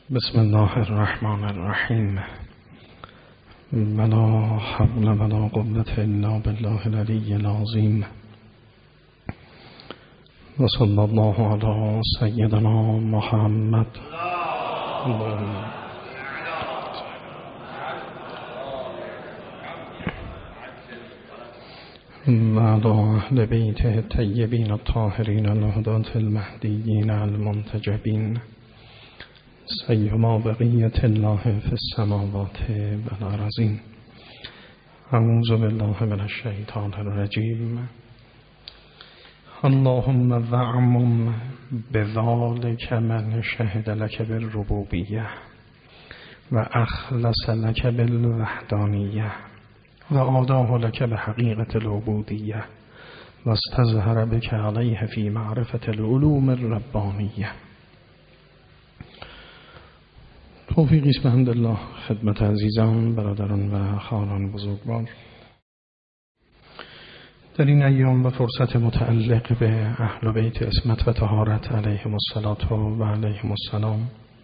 بسم الله الرحمن الرحیم. ولا حول ولا قوة الا بالله العلی العظیم. و صلی الله علی سیدنا محمد و علی اهل بیت الطیبین الطاهرین الهداة المهدیین المنتجبین سیما بقیت الله فی السماوات و الارضین. اعوذ بالله من الشیطان الرجیم. اللهم وعمم بذلک من شهد لک بالربوبیه و اخلص لک بالوحدانیه و آداه لک بحقیقة العبودیه و استظهر بک علیه فی معرفة العلوم الربانیه. توفیقی است بحمدالله خدمت عزیزان، برادران و خواهران بزرگوار. در این ایام و فرصت متعلق به اهل بیت عصمت و طهارت علیهم الصلاة و علیهم السلام،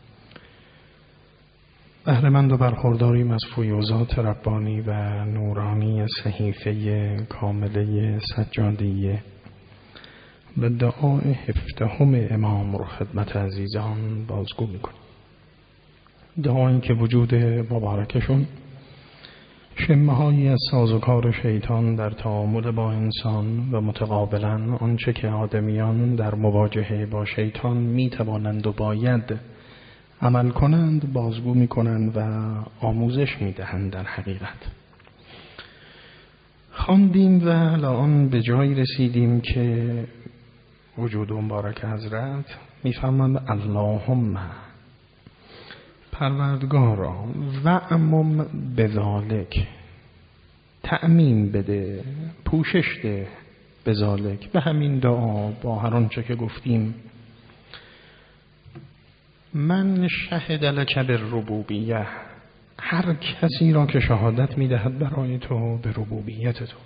بهره‌مند و برخورداریم از فیوضات ربانی و نورانی صحیفه کامله سجادیه و دعای هفدهم امام رو خدمت عزیزان بازگو میکنیم. دعایی که وجود مبارکشون شمه‌هایی از سازوکار شیطان در تعامل با انسان و متقابلا آنچه که آدمیان در مواجهه با شیطان میتوانند و باید عمل کنند بازگو میکنند و آموزش میدهند. در حقیقت خواندیم و الان به جایی رسیدیم که وجود مبارک حضرت میفرماند اللهم پروردگارا وعمم بذالک، تأمین بده، پوشش ده بذالک، به همین دعا با هر آنچه که گفتیم. من شهد لک بالربوبیه، هر کسی را که شهادت میدهد برای تو به ربوبیت تو،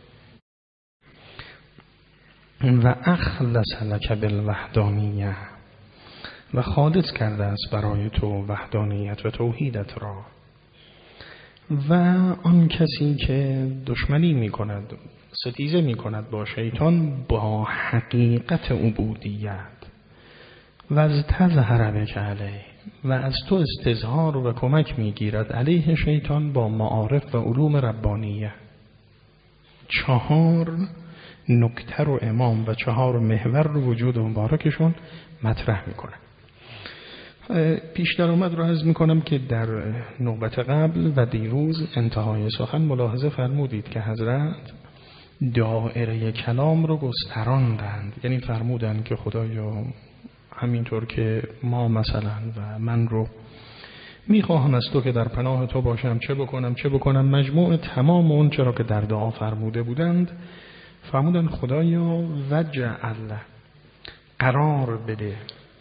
و اخلص لک بالوحدانیه، و خالص کرده است برای تو وحدانیت و توحیدت را. و آن کسی که دشمنی می کند، ستیزه می کند با شیطان، با حقیقت عبودیت و از تظهر بک علیه، و از تو استظهار و کمک می گیرد علیه شیطان با معارف و علوم ربانیه. 4 نکته رو امام و 4 محور رو وجود مبارکشون مطرح می کنه. پیش در آمد رو عرض میکنم که در نوبت قبل و دیروز انتهای سخن ملاحظه فرمودید که حضرت دایره کلام رو گستراندند. یعنی فرمودند که خدایا همینطور که ما مثلا و من رو میخواهم از تو که در پناه تو باشم، چه بکنم مجموع تمام اون چرا که در دعا فرموده بودند، فرمودند خدایا وجعل، قرار بده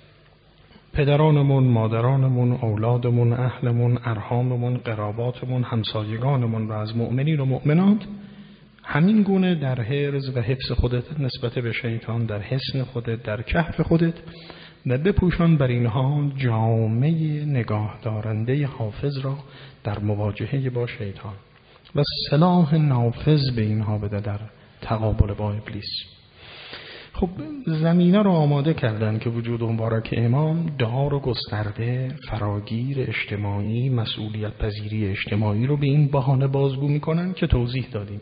پدرانمون، مادرانمون، اولادمون، اهلمون، ارحاممون، قراباتمون، همسایگانمون و از مؤمنین و مؤمنات همین گونه در حرز و حفظ خودت نسبت به شیطان، در حصن خودت، در کهف خودت، و بپوشان بر اینها جامعه نگاه دارنده حافظ را در مواجهه با شیطان و سلاح نافذ به اینها بده در تقابل با ابلیس. خب زمینه رو آماده کردن که وجود مبارک امام دعا رو گسترده، فراگیر، اجتماعی، مسئولیت پذیری اجتماعی رو به این بهانه بازگو میکنن که توضیح دادیم.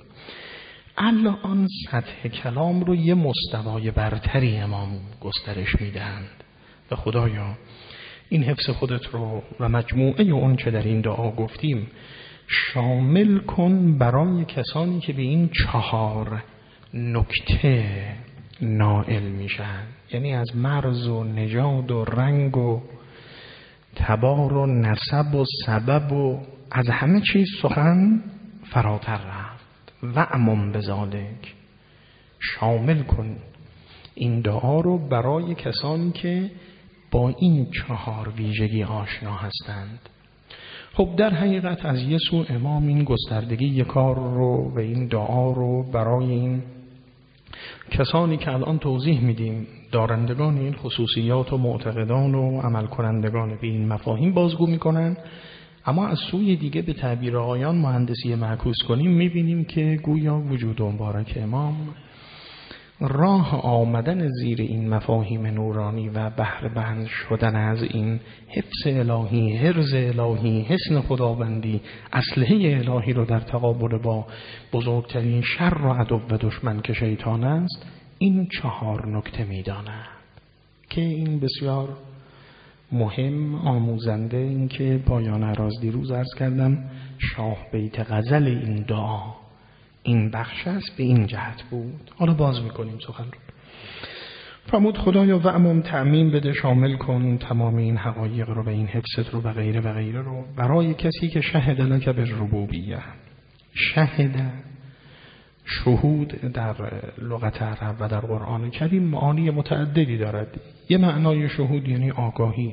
الان سطح کلام رو یه مستوای برتری امام گسترش میدهند و خدایا این حفظ خودت رو و مجموعه اون چه در این دعا گفتیم شامل کن برای کسانی که به این 4 نکته نائل میشن. یعنی از مرز و نژاد و رنگ و تبار و نسب و سبب و از همه چیز سخن فراتر رفت. وعمم بذالک، شامل کن این دعا رو برای کسانی که با این 4 ویژگی آشنا هستند. خب در حقیقت از یه سو امام این گستردگی کار رو و این دعا رو برای این کسانی که الان توضیح میدیم دارندگان این خصوصیات و معتقدان و عمل کنندگان به این مفاهیم بازگو میکنن، اما از سوی دیگه به تعبیر آقایان مهندسی معکوس کنیم میبینیم که گویا وجود مبارک امام راه آمدن زیر این مفاهیم نورانی و بهره بند شدن از این حفظ الهی، حرز الهی، حسن خداوندی، اسلحه الهی رو در تقابل با بزرگترین شر و عدو و دشمن که شیطان است، این 4 نکته می‌داند که این بسیار مهم آموزنده. این که پایان عراض دیروز عرض کردم شاه بیت غزل این دعا این بخش است، به این جهت بود. حالا باز میکنیم سخن رو. فرمود خدایا وعمم تعمیم بده، شامل کن تمام این حقایق رو، به این حفظت رو و غیره و غیره رو برای کسی که شهد لک بالربوبیه. شهد، شهود در لغت عرب و در قرآن کریم معانی متعددی دارد. یه معنای شهود یعنی آگاهی.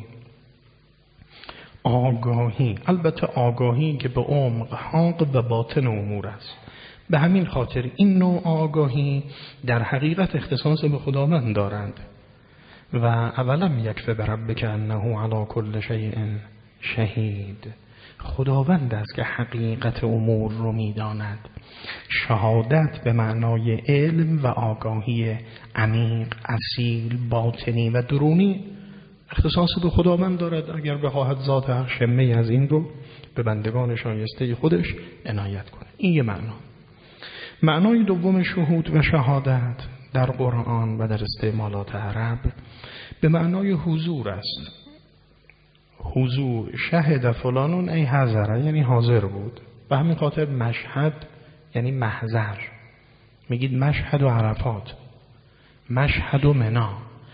آگاهی، البته آگاهی که به عمق، حق و باطن امور است. به همین خاطر این نوع آگاهی در حقیقت اختصاص به خداوند دارند. و اولم یکفی بربک انه علی کل شیء شهید. خداوند است که حقیقت امور رو می‌داند. شهادت به معنای علم و آگاهی عمیق، اصیل، باطنی و درونی اختصاص به خداوند دارد. اگر بخواهد ذات حق شمه از این رو به بندگان شایسته خودش عنایت کنه. این یه معنا. معنای دوم شهود و شهادت در قرآن و در استعمالات عرب به معنای حضور است. حضور، شهد فلانون ای حضره، یعنی حاضر بود. به همین خاطر مشهد یعنی محضر. میگید مشهد و عرفات، مشهد و منا،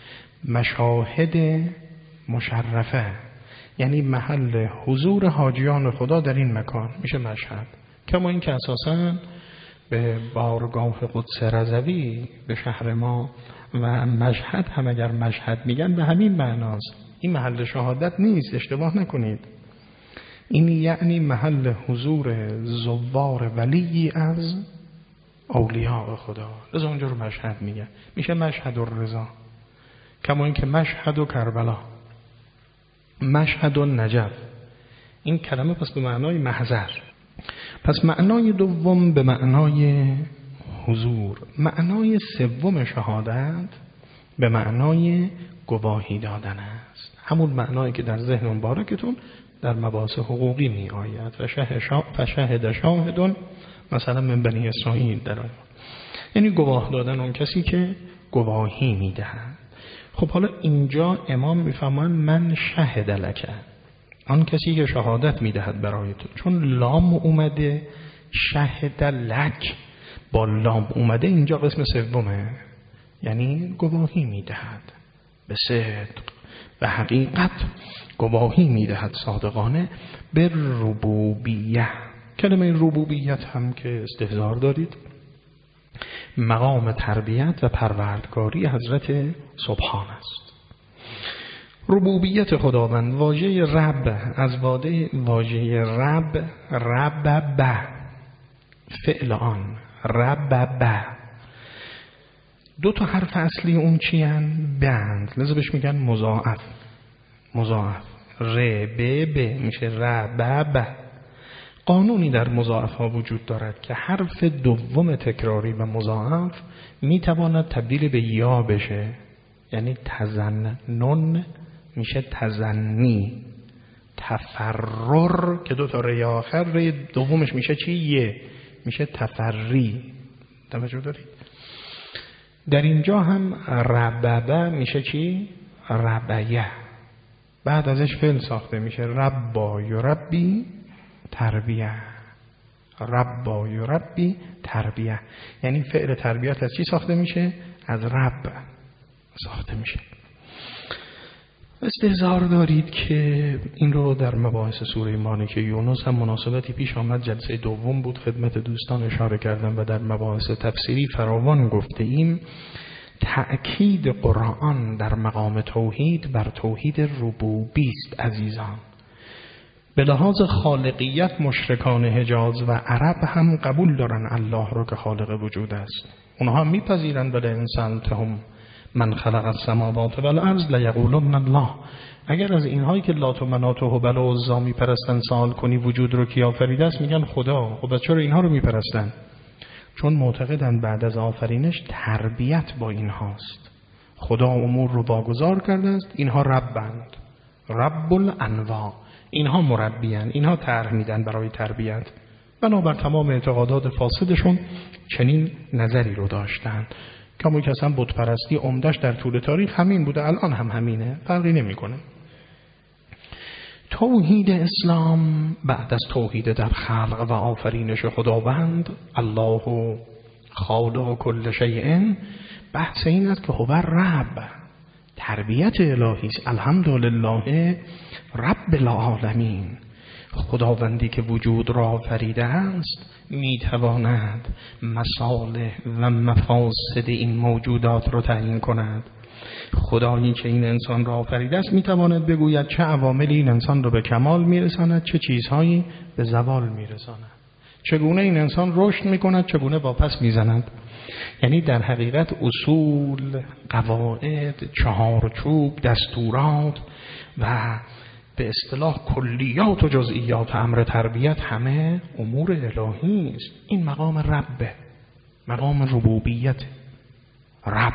مشاهد مشرفه، یعنی محل حضور حاجیان خدا در این مکان میشه مشهد. کما این که اساساً به بارگاه قدس رضوی به شهر ما و مشهد هم اگر مشهد میگن به همین معناست. این محل شهادت نیست، اشتباه نکنید. این یعنی محل حضور زوار ولی از اولیاء خدا. لذا اونجا رو مشهد میگن، میشه مشهد الرضا. کما این که مشهد و کربلا، مشهد و نجف، این کلمه پس به معنای محضر. پس معنای دوم به معنای حضور. معنای سوم شهادت به معنای گواهی دادن است. همون معنایی که در ذهن مبارکتون در مباحث حقوقی می آید. فشهد شاهدون مثلا من بنی اسرائیل در آیه، یعنی گواه دادن اون کسی که گواهی می دهد. خب حالا اینجا امام می فرمان من شهد لک، آن کسی که شهادت می دهد برای تو. چون لام اومده، شهد لک با لام اومده، اینجا قسم سومه، یعنی گواهی می دهد به صدق و حقیقت، گواهی می دهد صادقانه به ربوبیه. کلمه ربوبیت هم که استحضار دارید مقام تربیت و پروردگاری حضرت سبحان است. ربوبیت خداوند، واژه رب از واژه رب فعل آن رب، 2 تا حرف اصلی اون چی هن؟ بند، لذا بهش میگن مضاعف. ر ب میشه رب. قانونی در مضاعف ها وجود دارد که حرف دوم تکراری و مضاعف میتواند تبدیل به یا بشه، یعنی تزنن میشه تزنی، تفرر که 2 تا ری آخر، ری دومش میشه چی؟ یه، میشه تفری. توجه دارید؟ در اینجا هم رببه میشه چی؟ ربیه. بعد ازش فعل ساخته میشه ربا یربی تربیه. ربا یربی تربیه، یعنی فعل تربیت از چی ساخته میشه؟ از رب ساخته میشه. استحضار دارید که این رو در مباحث سوره مالکه یونس هم مناسبتی پیش آمد، جلسه دوم بود، خدمت دوستان اشاره کردم و در مباحث تفسیری فراوان گفته ایم. تأکید قرآن در مقام توحید بر توحید ربوبی است عزیزان. به لحاظ خالقیت مشرکان حجاز و عرب هم قبول دارن الله رو که خالق وجود است. اونها میپذیرن بله انسان تهم من خلق السماوات والارض لیقولن الله. اگر از اینهایی که لات و منات و هبل و عزی میپرستن سوال کنی وجود رو کی آفریده است، میگن خدا. خب چرا اینها رو میپرستن؟ چون معتقدن بعد از آفرینش تربیت با اینهاست. خدا امور رو واگذار کرده است، اینها ربند، رب الانواع، اینها مربیان، اینها طرح میدن برای تربیت. بنابر تمام اعتقادات فاسدشون چنین نظری رو داشتن. کما که اصلا بت پرستی عمدش در طول تاریخ همین بوده، الان هم همینه، فرقی نمیکنه. توحید اسلام بعد از توحید در خلق و آفرینش خداوند الله خالق کل شیء، بحث این است که هو رب، تربیت الهی است. الحمدلله رب العالمین، خداوندی که وجود را آفریده است میتواند مصالح و مفاسد این موجودات را تعیین کند. خدایی که این انسان را آفریده است میتواند بگوید چه عواملی این انسان را به کمال میرساند، چه چیزهایی به زوال میرساند، چگونه این انسان رشد میکند، چگونه واپس میزند. یعنی در حقیقت اصول، قواعد، چهارچوب، دستورات و به اصطلاح کلیات و جزئیات امر تربیت همه امور الهی است. این مقام ربه، مقام ربوبیت رب.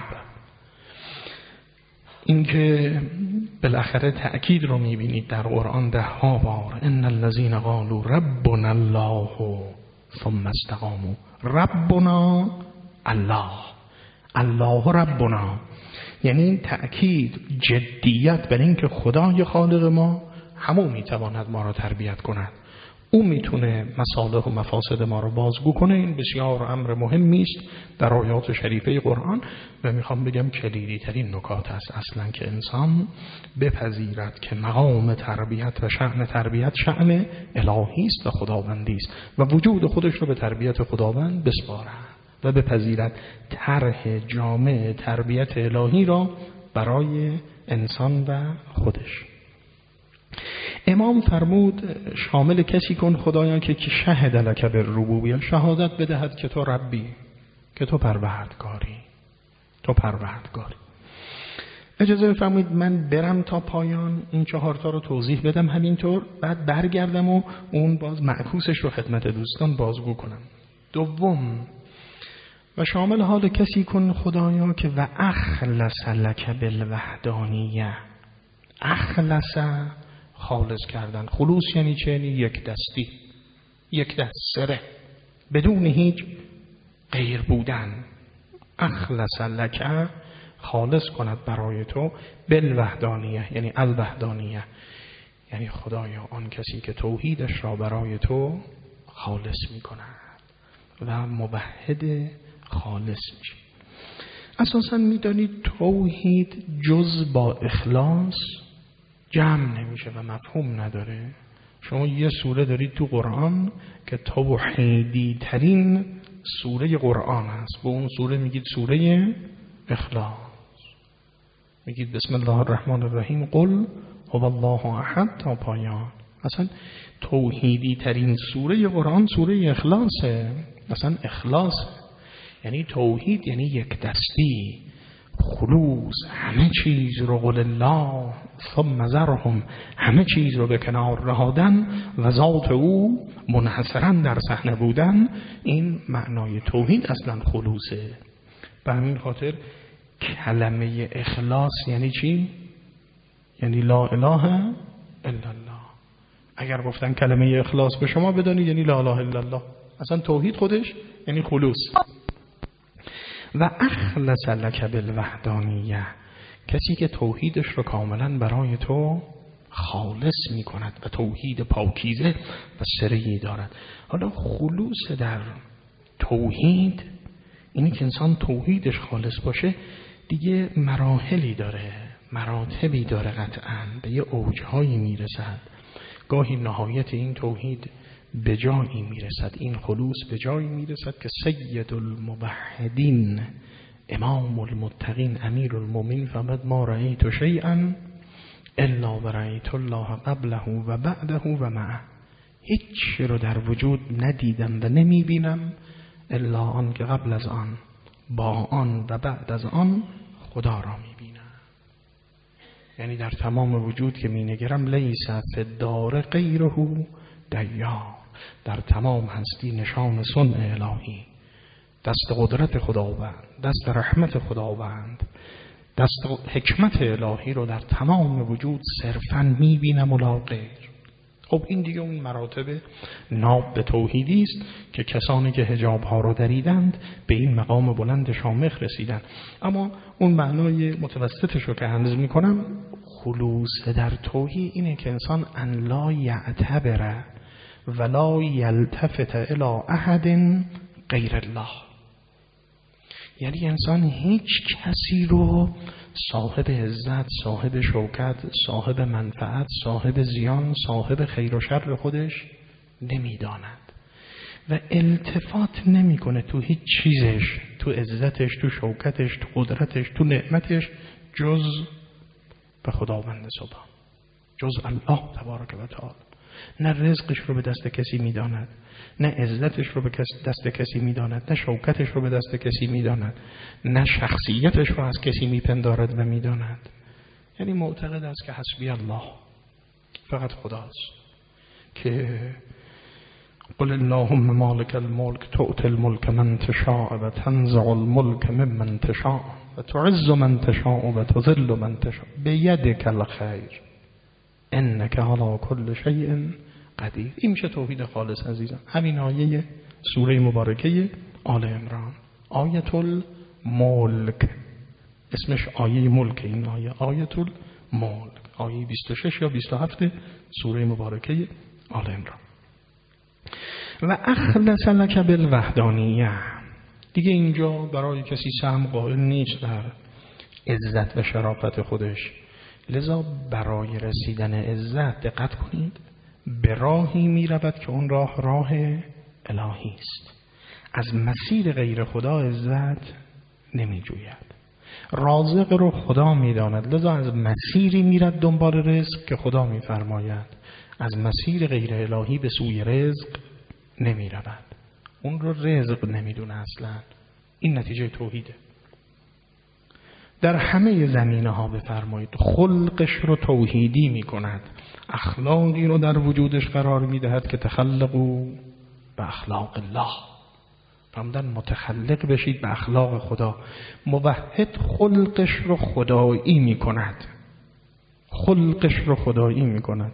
این که بالاخره تأکید رو میبینید در قرآن 10 بار، ان الذين قالوا ربنا الله ثم استقاموا. ربنا الله، الله ربنا، یعنی این تأکید، جدیت بر این که خدای خالق ما همون میتواند ما را تربیت کند، او میتونه مصالح و مفاسد ما را بازگو کنه. این بسیار امر مهمی است در آیات شریفه قرآن و میخوام بگم کلیدی ترین نکات است اصلا که انسان بپذیرد که مقام تربیت و شأن تربیت شأن الهی است و خداوندی است و وجود خودش رو به تربیت خداوند بسپارد و بپذیرد طرح جامع تربیت الهی را برای انسان و خودش. امام فرمود شامل کسی کن خدایا که شهد لک بالربوبیه، شهادت بدهد که تو ربی، که تو پروردگاری، تو پروردگاری. اجازه بفرمایید من برم تا پایان این 4 تا رو توضیح بدم همینطور، بعد برگردم و اون باز معکوسش رو خدمت دوستان بازگو کنم. دوم، و شامل حال کسی کن خدایا که و اخلص لک بالوحدانیه. اخلص خالص کردن، خلوص یعنی چه؟ یعنی یک دستی، یک دست سره، بدون هیچ غیر بودن. اخلص لک، خالص کند برای تو، بالوحدانیه یعنی الوحدانیه، یعنی خدایا آن کسی که توحیدش را برای تو خالص می کند و موحد خالص میشه. اساساً میدانید توحید جز با اخلاص جمع نمیشه و مفهوم نداره. شما یه سوره دارید تو قرآن که توحیدی ترین سوره قرآن است، به اون سوره میگید سوره اخلاص، میگید بسم الله الرحمن الرحیم قل هو الله احد تا پایان. اصلا توحیدی ترین سوره قرآن سوره اخلاصه. اصلا اخلاص یعنی توحید، یعنی یک دستی، خلوص، همه چیز رو قل الله ثم ذرهم، همه چیز رو به کنار نهادن و ذات او منحصرا در صحنه بودن. این معنای توحید اصلا خلوصه. به همین خاطر کلمه اخلاص یعنی چی؟ یعنی لا اله الا الله. اگر گفتن کلمه اخلاص به شما بدانید یعنی لا اله الا الله. اصلا توحید خودش یعنی خلوص. و اخلص لک بالوحدانیه، کسی که توحیدش رو کاملا برای تو خالص می کند و توحید پاکیزه و سره‌ای دارد. حالا خلوص در توحید، اینی که انسان توحیدش خالص باشه، دیگه مراحلی داره، مراتبی داره، قطعاً به یه اوجهایی میرسد. گاهی نهایت این توحید به جایی میرسد، این خلوص به جایی میرسد که سید الموحدین امام المتقین امیر المؤمنین فقط ما رأیت شیئا الا و رأیت الله قبله و بعده و معه. هیچ رو در وجود ندیدم و نمیبینم الا آن که قبل از آن با آن و بعد از آن خدا را میبینم. یعنی در تمام وجود که مینگرم لیس فی الدار غیره دیار، در تمام هستی نشان صنع الهی، دست قدرت خداوند، دست رحمت خداوند، دست حکمت الهی رو در تمام وجود صرفاً میبینم و لا غیر. خب این دیگه اون مراتب ناب به توحیدی است که کسانی که حجاب ها رو دریدند به این مقام بلند شامخ رسیدند. اما اون معنای متوسطش رو که عرض میکنم، خلوص در توحید اینه که انسان ان لا یعتبر ولا یلتفت الی احد غیر الله. یعنی انسان هیچ کسی رو صاحب عزت، صاحب شوکت، صاحب منفعت، صاحب زیان، صاحب خیر و شر خودش نمیداند و التفات نمیکنه تو هیچ چیزش، تو عزتش، تو شوکتش، تو قدرتش، تو نعمتش، جز به خداوند سبحان، جز الله تبارک و تعالی. نه رزقش رو به دست کسی میداند، نه عزتش رو به دست کسی میداند، نه شوکتش رو به دست کسی میداند، نه شخصیتش رو از کسی میپندارد و میداند. یعنی معتقد است که حسبی الله، فقط خداست. که قل اللهم مالک الملک تؤتی الملک من تشاء و تنزع الملک ممن تشاء و تعز من تشاء و تذل من تشاء بیدک الخیر انک علی کل شیء قدیر. این میشه توحید خالص عزیزان. همین آیه سوره مبارکه آل عمران، آیت الملک، اسمش آیه ملک. این آیت الملک، آیه 26 یا 27 سوره مبارکه آل عمران. و اخلص لک بالوحدانیه. دیگه اینجا برای کسی سهم قائل نیست در عزت و شرافت خودش، لذا برای رسیدن عزت دقت کنید، به راهی می رود که اون راه الهی است. از مسیر غیر خدا عزت نمی جوید. رازق رو خدا می داند، لذا از مسیری می رد دنبال رزق که خدا می فرماید. از مسیر غیر الهی به سوی رزق نمی رود، اون رو رزق نمی دونه اصلا. این نتیجه توحیده. در همه زمینه ها بفرمایید خلقش رو توحیدی می کند، اخلاقی رو در وجودش قرار می دهد که تخلقوا به اخلاق الله، فرمودن متخلق بشید به اخلاق خدا. موحد خلقش رو خدایی می کند، خلقش رو خدایی می کند.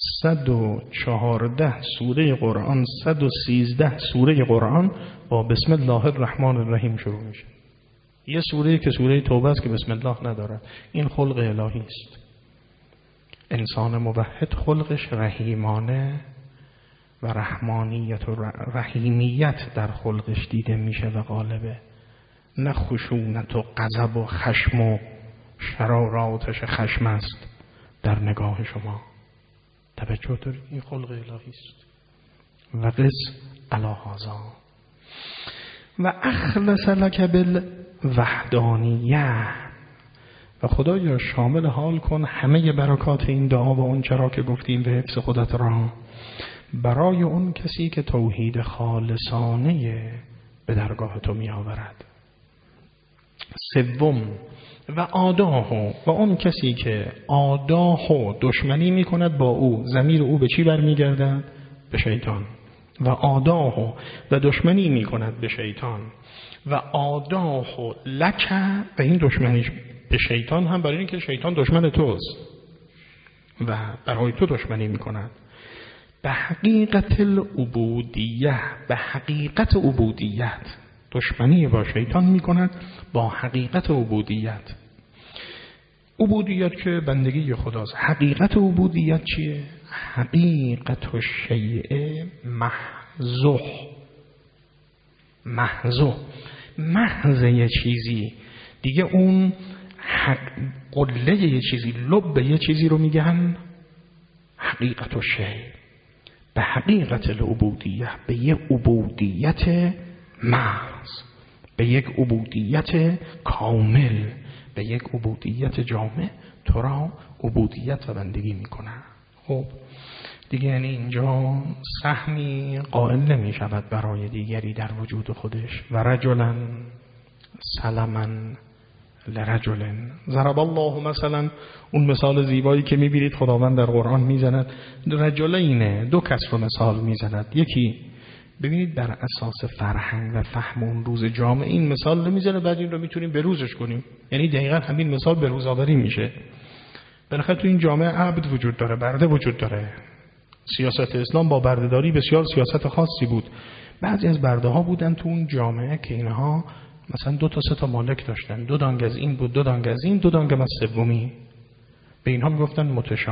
114 سوره قرآن، 113 سوره قرآن با بسم الله الرحمن الرحیم شروع میشه. یه سوره که سوره توبه است که بسم الله ندارد. این خلق الهی است. انسان موحد خلقش رحیمانه و رحمانیت و رحیمیت در خلقش دیده میشه و غالبه، نه خشونت و غضب و خشم و شراراتش خشم است در نگاه شما. توجه دارید؟ این خلق الهی است. و قس علی هذا و اخلص لک بالوحدانیه. و خدایا شامل حال کن همه برکات این دعا و اون چرا که گفتیم به حفظ خودت را برای اون کسی که توحید خالصانه به درگاه تو می آورد. سوم و آداه، و اون کسی که آداه دشمنی می کند با او، ضمیر او به چی برمیگردد؟ به شیطان. و آداه و دشمنی می کند به شیطان. و آداه لک، و این دشمنی به شیطان هم برای اینکه شیطان دشمن توست و برای تو دشمنی می کند. به حقیقت العبودیه، به حقیقت عبودیت دشمنی با شیطان می کند، با حقیقت عبودیت. عبودیت که بندگی خداست. حقیقت عبودیت چیه؟ حقیقت الشیء محضوح، محضوح، محض یه چیزی دیگه، اون قله یه چیزی، لب یه چیزی رو میگن حقیقت الشیء. به حقیقت العبودیه، به یک عبودیت محض، به یک عبودیت کامل، به یک عبودیت جامع تو را عبودیت و بندگی میکنه. خب دیگه یعنی اینجا سهمی قائل نمی شود برای دیگری در وجود خودش. و رجلا سلما لرجل. ضرب الله مثلا، اون مثال زیبایی که میبینید خداوند در قرآن میزند، رجلین، دو کس رو مثال میزند. یکی ببینید بر اساس فرهنگ و فهم اون روز جامعه این مثال نمیزنه، بعد این رو میتونیم به روزش کنیم، یعنی دقیقاً همین مثال به روز آوری میشه. بالاخره تو این جامعه عبد وجود داره، برده وجود داره. سیاست اسلام با بردهداری بسیار سیاست خاصی بود. بعضی از برده ها بودن تو اون جامعه که اینها مثلا 2 تا 3 تا مالک داشتن، 2 دانگ از این بود، 2 دانگ از این، 2 دانگ از سومی. به اینها میگفتن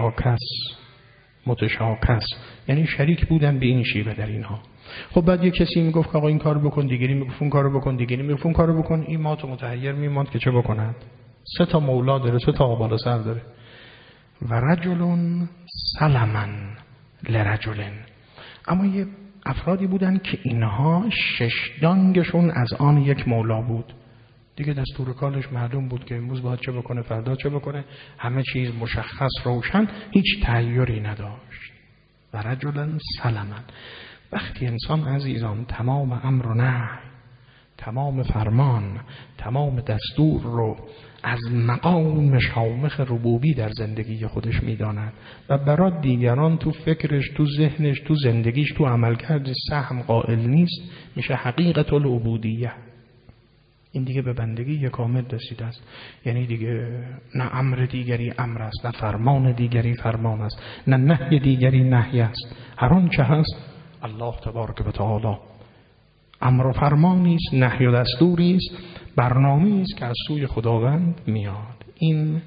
متشاکس، یعنی شریک بودن به این شیوه در اینها. خب بعد یک کسی میگفت آقا این کارو بکن، دیگری میگفت اون کارو بکن، دیگری میگفت اون کارو بکن، این مات و متحیر میماند که چه بکند. 3 تا مولا داره، 3 تا آبال سر داره. و رجل سلما لرجل. اما یه افرادی بودن که اینها 6 دانگشون از آن یک مولا بود. دیگه دستور کارش معلوم بود که امروز باید چه بکنه، فردا چه بکنه، همه چیز مشخص روشن، هیچ تغییری نداشت. و رجل سلما. وقتی انسان عزیزان تمام امر و نهی، تمام فرمان، تمام دستور رو از مقام شامخ ربوبی در زندگی خودش میداند و برای دیگران تو فکرش، تو ذهنش، تو زندگیش، تو عملکردش سهم قائل نیست، میشه حقیقت العبودیه. این دیگه به بندگی کامل رسیده است. یعنی دیگه نه امر دیگری امر است، نه فرمان دیگری فرمان است، نه نهی دیگری نهی است. هر آنچه هست الله تبارک و تعالی امر و فرمانی است، نهی و دستوری است، برنامه‌ای است که از سوی خداوند میاد. این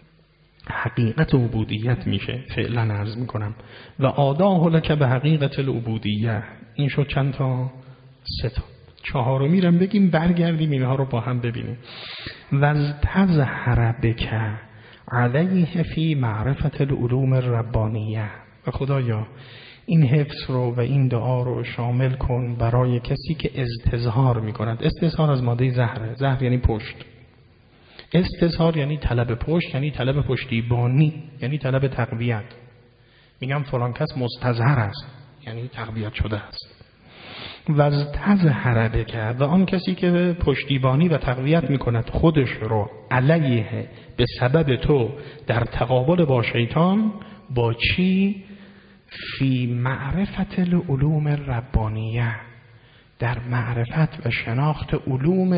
حقیقت عبودیت میشه. فعلا عرض میکنم و آداه لک به حقیقت العبودیه. این شد چند تا؟ 3 تا. 4می رو بگیم، برگردیم اینها رو با هم ببینیم. و تظهر بک علیه فی معرفت العلوم الربانیه. و خدایا این حفظ رو و این دعا رو شامل کن برای کسی که استظهار میکند. استظهار از ماده زهره. زهر یعنی پشت. استظهار یعنی طلب پشت، یعنی طلب پشتیبانی، یعنی طلب تقویت. میگم فلان کس مستظهر است، یعنی تقویت شده است. و تظهر بک، و آن کسی که پشتیبانی و تقویت میکند خودش رو علیه به سبب تو در تقابل با شیطان، با چی؟ فی معرفت العلوم الربانیه، در معرفت و شناخت علوم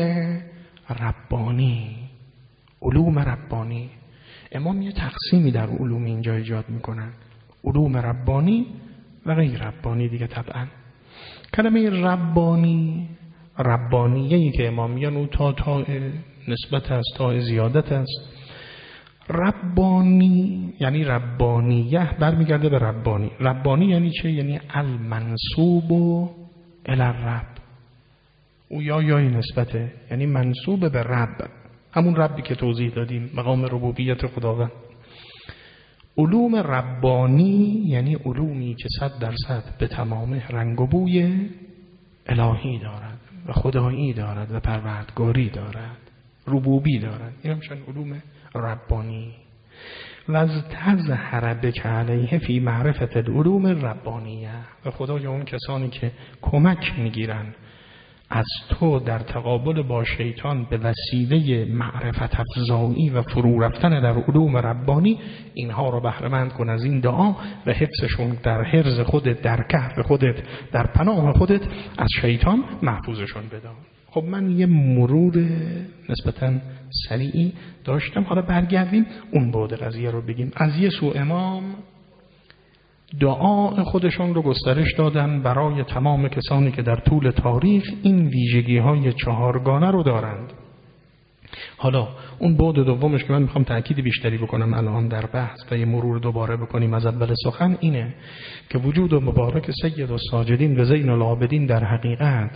ربانی. علوم ربانی، امام یه تقسیمی در علوم اینجا ایجاد میکنن، علوم ربانی و غیر ربانی دیگه. طبعا کلمه ربانی، ربانیه‌ای که امام میگن او تا نسبت است، تا زیادت است. ربانی یعنی ربانیه، برمیگرده به ربانی. ربانی یعنی چه؟ یعنی المنسوب الی الرب. او یای نسبته، یعنی منسوب به رب، همون ربی که توضیح دادیم، مقام ربوبیت خداوند. علوم ربانی یعنی علومی که 100% به تمام رنگ و بوی الهی دارد و خدایی دارد و پروردگاری دارد، ربوبی دارد. این همشن علوم ربانی. و از تظهر بک علیه فی معرفت العلوم الربانیه. و خدای اون کسانی که کمک میگیرن از تو در تقابل با شیطان به وسیله معرفت افزایی و فرو رفتن در علوم ربانی، اینها رو بهره مند کن از این دعا و حفظشون در حرز خودت، در کهف خودت، در پناه خودت از شیطان محفوظشون بدار. خب من یه مرور نسبتاً سریعی داشتم، حالا برگردیم اون بعد قضیه رو بگیم. از یه سو امام دعا خودشون رو گسترش دادن برای تمام کسانی که در طول تاریخ این ویژگی های 4گانه رو دارند. حالا اون بعد دومش که من میخوام تأکید بیشتری بکنم الان در بحث و یه مرور دوباره بکنیم از اول سخن، اینه که وجود مبارک سید الساجدین و زین العابدین در حقیقت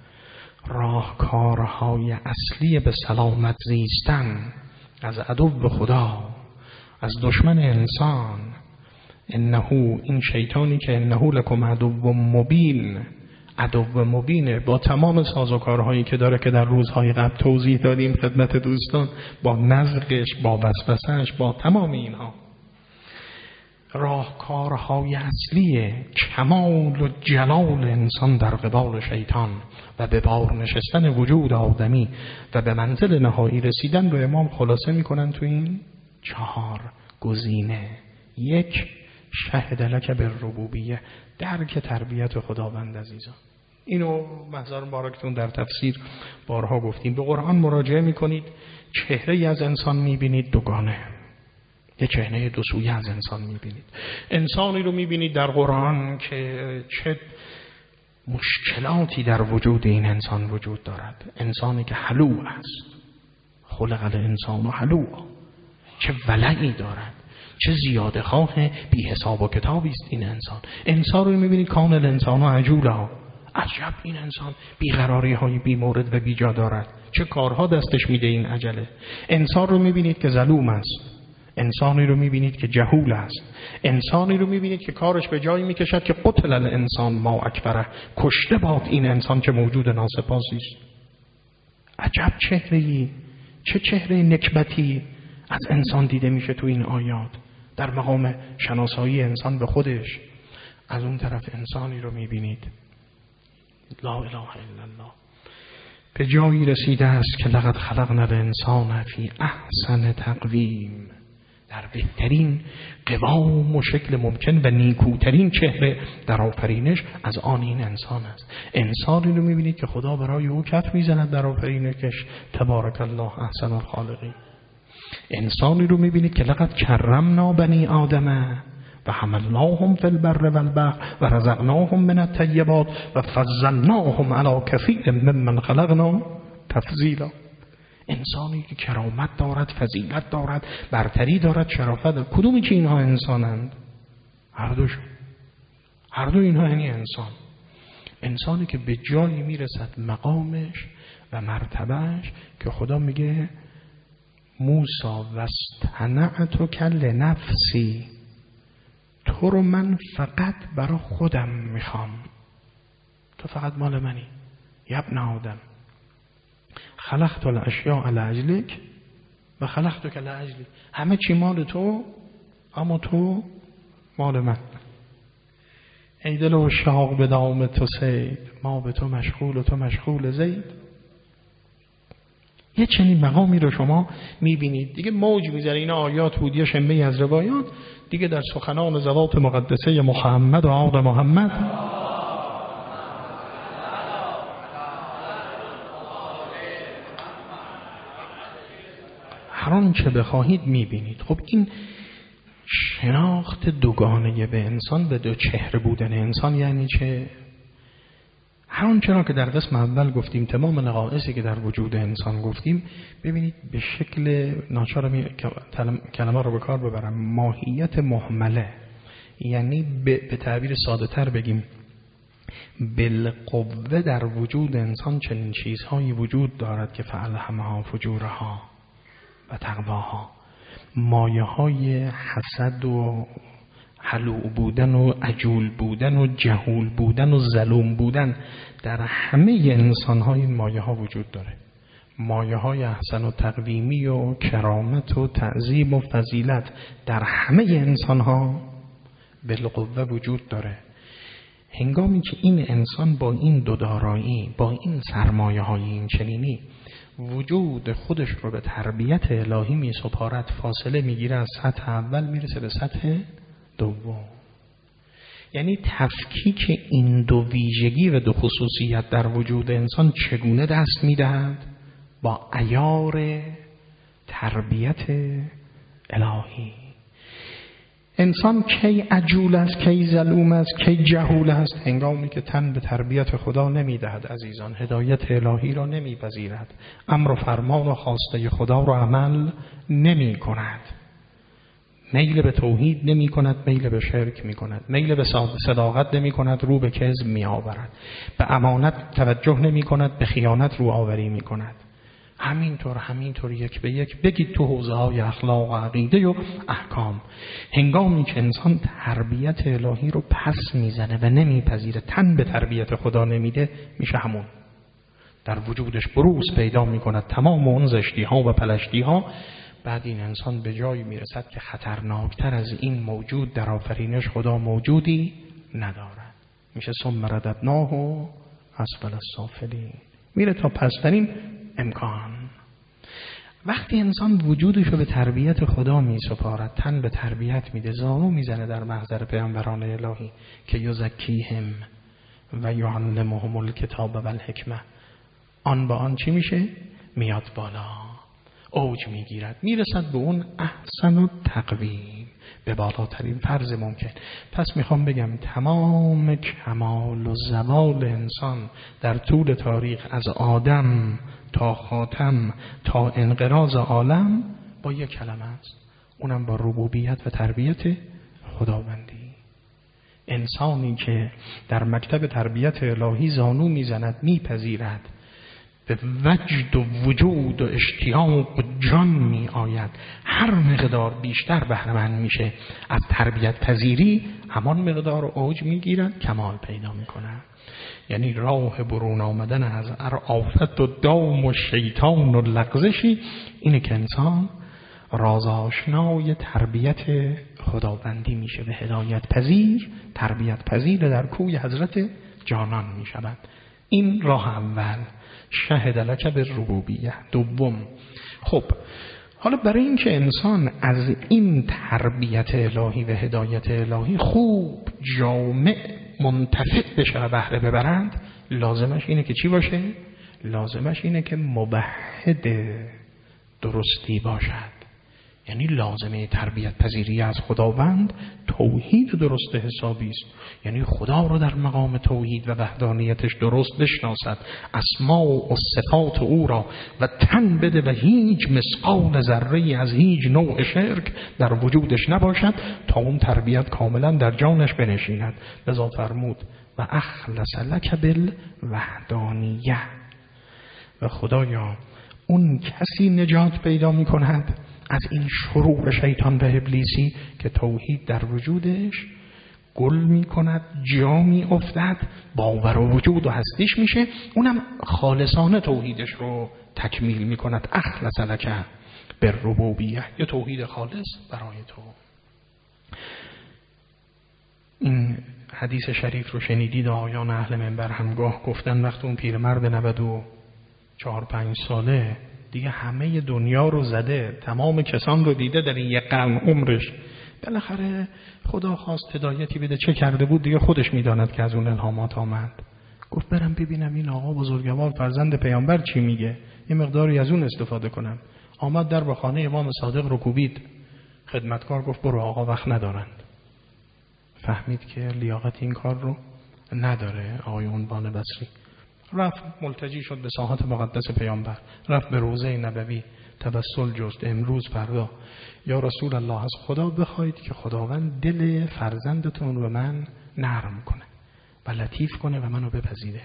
راهکارهای اصلی به سلامت زیستن از عدو خدا، از دشمن انسان، انه، این شیطانی که انه لکم عدو مبین، عدو مبینه، با تمام سازوکارهایی که داره که در روزهای قبل توضیح دادیم خدمت دوستان، با نزغش، با وسوسه‌اش، با تمام اینها. راهکارهای اصلی کمال و جلال انسان در قبال شیطان و به بار نشستن وجود آدمی و به منزل نهایی رسیدن رو امام خلاصه میکنن تو این 4 گزینه. 1 شهد لک بالربوبیه، درک تربیت خداوند عزیزان. اینو محضر مبارکتون در تفسیر بارها گفتیم. به قرآن مراجعه میکنید، چهره ای از انسان میبینید دوگانه، یه چهره دو سویه از انسان میبینید. انسانی رو میبینید در قرآن که چه مشکلاتی در وجود این انسان وجود دارد. انسانی که حلو است، خلق الانسان و حلو، چه ولعی دارد، چه زیاده خواه بی حساب و کتابی است این انسان. انسان رو میبینید کان الانسان و عجولا، عجب این انسان بیقراری های بی مورد و بی جا دارد، چه کارها دستش میده این عجله. انسان رو میبینید که ظلوم است، انسانی رو میبینید که جهول است، انسانی رو میبینید که کارش به جایی میکشد که قتل الانسان ما اکبره، کشته باد این انسان که موجود ناسپاسی است. عجب چهره‌ای، چه چهره نکبتی از انسان دیده میشه تو این آیات در مقام شناسایی انسان به خودش. از اون طرف انسانی رو میبینید لا اله الا الله به جایی رسیده است که لقد خلقنا الانسان فی احسن تقویم، در بهترین قوام و شکل ممکن و نیکوترین چهره در آفرینش از آن این انسان است. انسانی رو میبینید که خدا برای او کف میزند در آفرینش، تبارک الله احسن الخالقین. انسانی رو میبینید که لقد کرمنا بنی آدم و حملناهم فی البر والبحر و رزقناهم من الطیبات و فضلناهم علی کثیر ممن خلقنا تفضیلا. انسانی که کرامت دارد، فضیلت دارد، برتری دارد، شرافت دارد. کدومی که اینها انسانند؟ هر دوشون، هر دو اینها یعنی انسان. انسانی که به جایی میرسد مقامش و مرتبهش که خدا میگه موسی واصطنعتک لنفسی، تو رو من فقط برای خودم میخوام، تو فقط مال منی. ابن آدم خلقت الاشیاء لاجلک و خلقتک لاجلی، همه چی مال تو اما تو مال من. ای دل و شاق به دام تو سید، ما به تو مشغول و تو مشغول زید. یه چنین مقامی رو شما میبینید دیگه. موج میزنه. این آیات بود یا شنبه از روایات دیگه در سخنان ذوات مقدسه محمد و آل محمد. هر آنچه بخواهید میبینید. خب این شناخت دوگانه به انسان، به دو چهره بودن انسان یعنی چه؟ هر آنچه که در قسم اول گفتیم، تمام نقائصی که در وجود انسان گفتیم، ببینید به شکل ناچارم کلمه رو به کار ببرم، ماهیت مهمله، یعنی به تعبیر ساده تر بگیم بالقوه در وجود انسان چنین چیزهایی وجود دارد که فالهمها فجورها و تقواها. مایه های حسد و حلو بودن و عجول بودن و جهول بودن و ظلوم بودن در همه انسان های این مایه ها وجود داره. مایه های احسن و تقویمی و کرامت و تعظیم و فضیلت در همه انسان ها بالقوه وجود داره. هنگامی که این انسان با این دو دارایی، با این سرمایه های این چنینی وجود خودش رو به تربیت الهی می سپارد، فاصله میگیره، از سطح اول میرسه به سطح دوم. یعنی تفکیک این دو ویژگی و دو خصوصیت در وجود انسان چگونه دست میدهد؟ با عیار تربیت الهی. انسان کی عجول است، کی ظلوم است، کی جهول است؟ هنگامی که تن به تربیت خدا نمیدهد عزیزان، هدایت الهی را نمیپذیرد، امر و فرمان و خواسته خدا را عمل نمی کند، میل به توحید نمی کند، میل به شرک می کند، میل به صداقت نمی کند، رو به کذب می آورد، به امانت توجه نمی کند، به خیانت رو آوری می کند. همینطور یک به یک بگید تو حوزه های اخلاق و عقیده و احکام. هنگامی که انسان تربیت الهی رو پس میزنه و نمیپذیره، تن به تربیت خدا نمیده، میشه همون در وجودش بروز پیدا میکند تمام اون زشتی ها و پلشتی ها بعد این انسان به جایی میرسد که خطرناکتر از این موجود در آفرینش خدا موجودی ندارد. میشه ثم رددناه اسفل السافلین، میره تا پسترین امکان. وقتی انسان وجودش رو به تربیت خدا میسپارد، تن به تربیت میده، زانو میزنه در محضر پیامبران الهی که یزکیهم و یعلمهم الکتاب و الحکمه، آن با آن چی میشه؟ میاد بالا، اوج میگیرد، میرسد به اون احسن و تقویم، به بالاترین فرض ممکن. پس میخوام بگم تمام کمال و زوال انسان در طول تاریخ از آدم تا خاتم تا انقراض عالم با یک کلمه است، اونم با ربوبیت و تربیت خداوندی. انسانی که در مکتب تربیت الهی زانو میزند، میپذیرد، به وجد و وجود و اشتیاق و جان می آید، هر مقدار بیشتر بهره مند میشه از تربیت پذیری، همان مقدار اوج میگیرد، کمال پیدا میکنه. یعنی راه برون آمدن از آفت و دام و شیطان و لغزشی اینه که انسان راز آشنای تربیت خداوندی میشه، به هدایت پذیر، تربیت پذیر در کوی حضرت جانان میشود. این راه اول، شهد لک بالربوبیه. دوم، خب حالا برای اینکه انسان از این تربیت الهی و هدایت الهی خوب جامع منتفع بشه و بهره ببرند، لازمش اینه که چی باشه؟ لازمش اینه که مبهد درستی باشد. یعنی لازمه تربیت پذیری از خداوند توحید درست حسابی است. یعنی خدا رو در مقام توحید و وحدانیتش درست بشناسد، اسماء و صفات او را و تن بده و هیچ مثقال ذره از هیچ نوع شرک در وجودش نباشد تا اون تربیت کاملا در جانش بنشیند. لذا فرمود و اخلص لک بالوحدانیه. و خدایا اون کسی نجات پیدا می کند از این شرور شیطان و ابلیسی که توحید در وجودش گل می کند، جا می افتد، باور و وجود و هستیش میشه، اونم خالصانه توحیدش رو تکمیل می کند. اخلص لک بالربوبیه، یا توحید خالص برای تو. این حدیث شریف رو شنیدید آیان اهل منبر همگاه گفتن وقتی اون پیرمرد 94-5 ساله دیگه همه دنیا رو زده، تمام کسان رو دیده در این یک قرن عمرش، بالاخره خدا خواست هدایتی بده، چه کرده بود دیگه خودش میداند که از اون الهامات آمد. گفت برم ببینم این آقا بزرگوار فرزند پیامبر چی میگه، یه مقداری از اون استفاده کنم. آمد در به خانه امام صادق رو کوبید. خدمتکار گفت برو، آقا وقت ندارند. فهمید که لیاقت این کار رو نداره آقای عنوان بصری. رفت ملتجی شد به ساحت مقدس پیامبر، رفت به روضه نبوی توسل جست. امروز فردا یا رسول الله از خدا بخواید که خداوند دل فرزندتون رو من نرم کنه و لطیف کنه و منو بپذیره.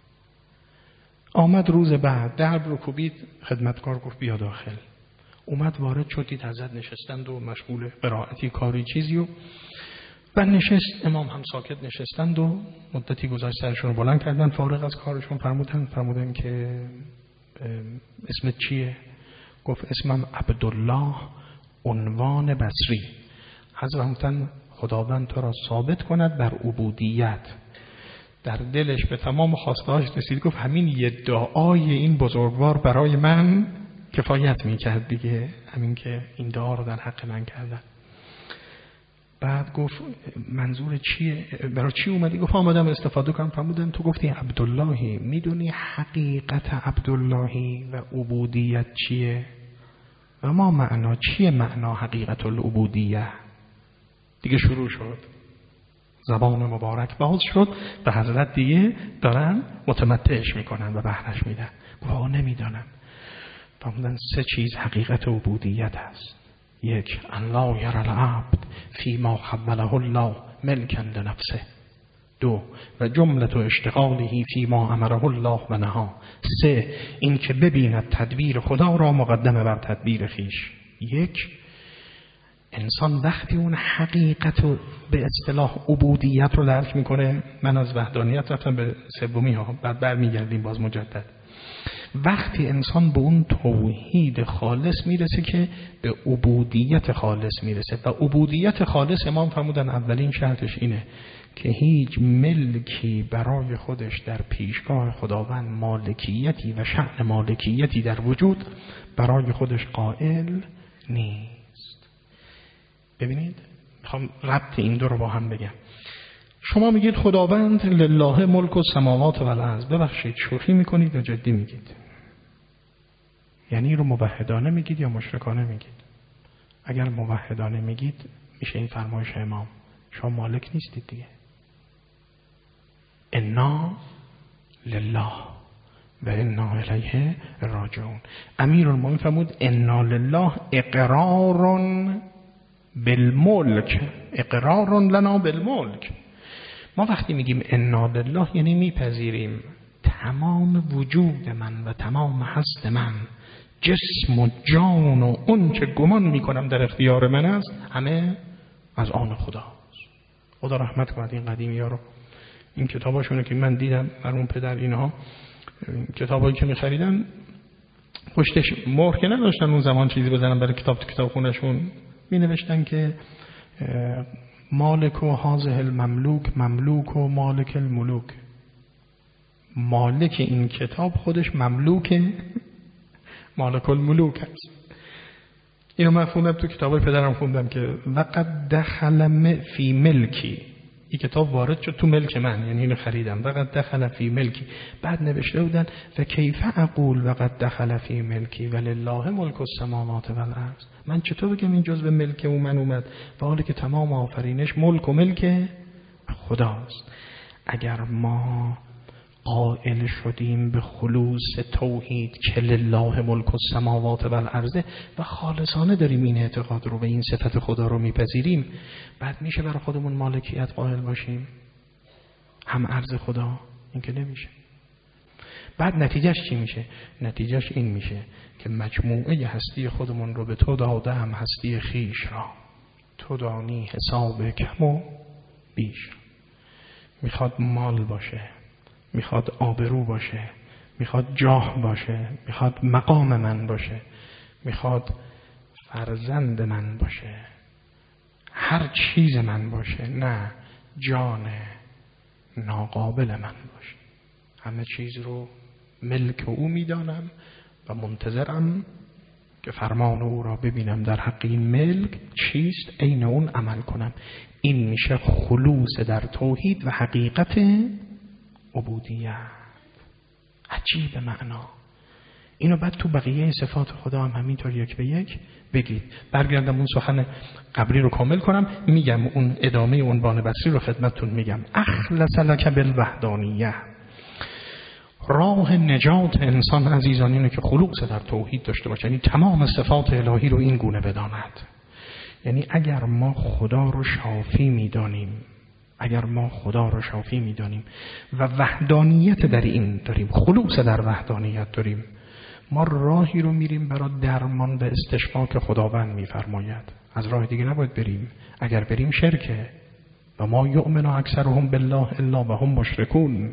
آمد روز بعد درب رو کوبید. خدمتکار گفت بیا داخل. اومد وارد شد، دید حضرت نشستند و مشغول قرائتی کاری چیزی و نشست. امام هم ساکت نشستند و مدتی گذشت سرشون رو بلند کردن، فارغ از کارشون فرمودن که اسمت چیه؟ گفت اسمم عبدالله عنوان بصری. حضرت خداوند تو را ثابت کند بر عبودیت. در دلش به تمام خواستهاش رسید. گفت همین یه دعای این بزرگوار برای من کفایت میکرد دیگه، همین که این دعا رو در حق من کردن. بعد گفت منظور چیه؟ برای چی اومدی؟ گفت آمدم استفاده کنم. فرمودن تو گفتی عبداللهی، میدونی حقیقت عبداللهی و عبودیت چیه؟ و ما معنا چیه؟ معنا حقیقت العبودیه. دیگه شروع شد، زبان مبارک باز شد و حضرت دیگه دارن متمتعش میکنن و بهرش میدن. گفت نمیدانم. فرمودن 3 چیز حقیقت عبودیت هست. 1 ان لا یرى العبد فیما حوله الله ملکا لنفسه. 2 و جملة اشتغاله فیما امره الله و نهی. 3 این که ببیند تدبیر خدا را مقدمه بر تدبیر خیش. 1 انسان وقتی اون حقیقت رو به اصطلاح عبودیت رو درک میکنه. من از وحدانیت رفتم به سومی ها، بعد برمیگردیم باز مجدد. وقتی انسان به اون توحید خالص میرسه که به عبودیت خالص میرسه. و عبودیت خالص امام فرمودن اولین شرطش اینه که هیچ ملکی برای خودش در پیشگاه خداوند مالکیتی و شأن مالکیتی در وجود برای خودش قائل نیست. ببینید، میخوام ربط این دو رو با هم بگم. شما میگید خداوند لله ملک السماوات و الارض. ببخشید، شوخی میکنید یا جدی میگید؟ یعنی رو موحدانه میگید یا مشرکانه میگید؟ اگر موحدانه میگید میشه این فرمایش امام، شما مالک نیستید دیگه. انا لله و انا الیه راجعون. امیرالمومنین فرمود انا لله اقرار بالملک، اقرار لنا بالملک. ما وقتی میگیم انا لله یعنی میپذیریم تمام وجود من و تمام هست من، جسم و جان و اون چه گمان میکنم در اختیار من است، همه از آن خداست. خدا رحمت کند این قدیمی ها رو. این کتاباشونه که من دیدم مرحوم پدر، اینها کتابایی که میخریدن پشتش مهر که نداشتن اون زمان چیزی بزنن برای کتابخونه‌شون، می نوشتن که مالک و هذه المملوک مملوک و مالک الملوک. مالک این کتاب خودش مملوک مالک الملوک است. اینو من خوندم تو کتابای پدرم، خوندم که وقد دخل فی ملکی، این کتاب وارد شد تو ملک من، یعنی اینو خریدم. وقد دخل فی ملکی. بعد نوشته بودن و کیف اقول وقد دخل فی ملکی ولله ملک السماوات و الارض. من چطور بگم این جزء ملک من اومد و حالی که تمام آفرینش ملک و ملک خداست؟ اگر ما قائل شدیم به خلوص توحید که لله ملک السماوات و الارض و خالصانه داریم این اعتقاد رو و این صفت خدا رو میپذیریم، بعد میشه برای خودمون مالکیت قائل باشیم هم ارز خدا؟ این که نمیشه. بعد نتیجهش چی میشه؟ نتیجهش این میشه که مجموعه هستی خودمون رو به تو دادم هستی خیش را، تو دانی حساب کم و بیش. میخواد مال باشه، میخواد آبرو باشه، میخواد جاه باشه، میخواد مقام من باشه، میخواد فرزند من باشه، هر چیز من باشه، نه جان ناقابل من باشه. همه چیز رو ملک او میدانم و منتظرم که فرمان او را ببینم در حق این ملک چیست، عین اون عمل کنم. این میشه خلوص در توحید و حقیقت عبودیت. عجیب معنا. اینو بعد تو بقیه صفات خدا هم همینطور یک به یک بگید. برگردم اون سخن قبلی رو کامل کنم، میگم اون ادامه عنوان بصری رو خدمتتون میگم. اخلص لک بالوحدانیه. راه نجات انسان عزیزان اینه که خلوص در توحید داشته باشه، یعنی تمام صفات الهی رو این گونه بداند. یعنی اگر ما خدا رو شافی میدانیم، اگر ما خدا رو شافی میدانیم و وحدانیت در این داریم، خلوص در وحدانیت داریم، ما راهی رو میریم برای درمان به استشفا که خداوند میفرماید. از راه دیگه نباید بریم. اگر بریم شرکه. و ما یؤمن اکثرهم بالله الا وهم مشرکون.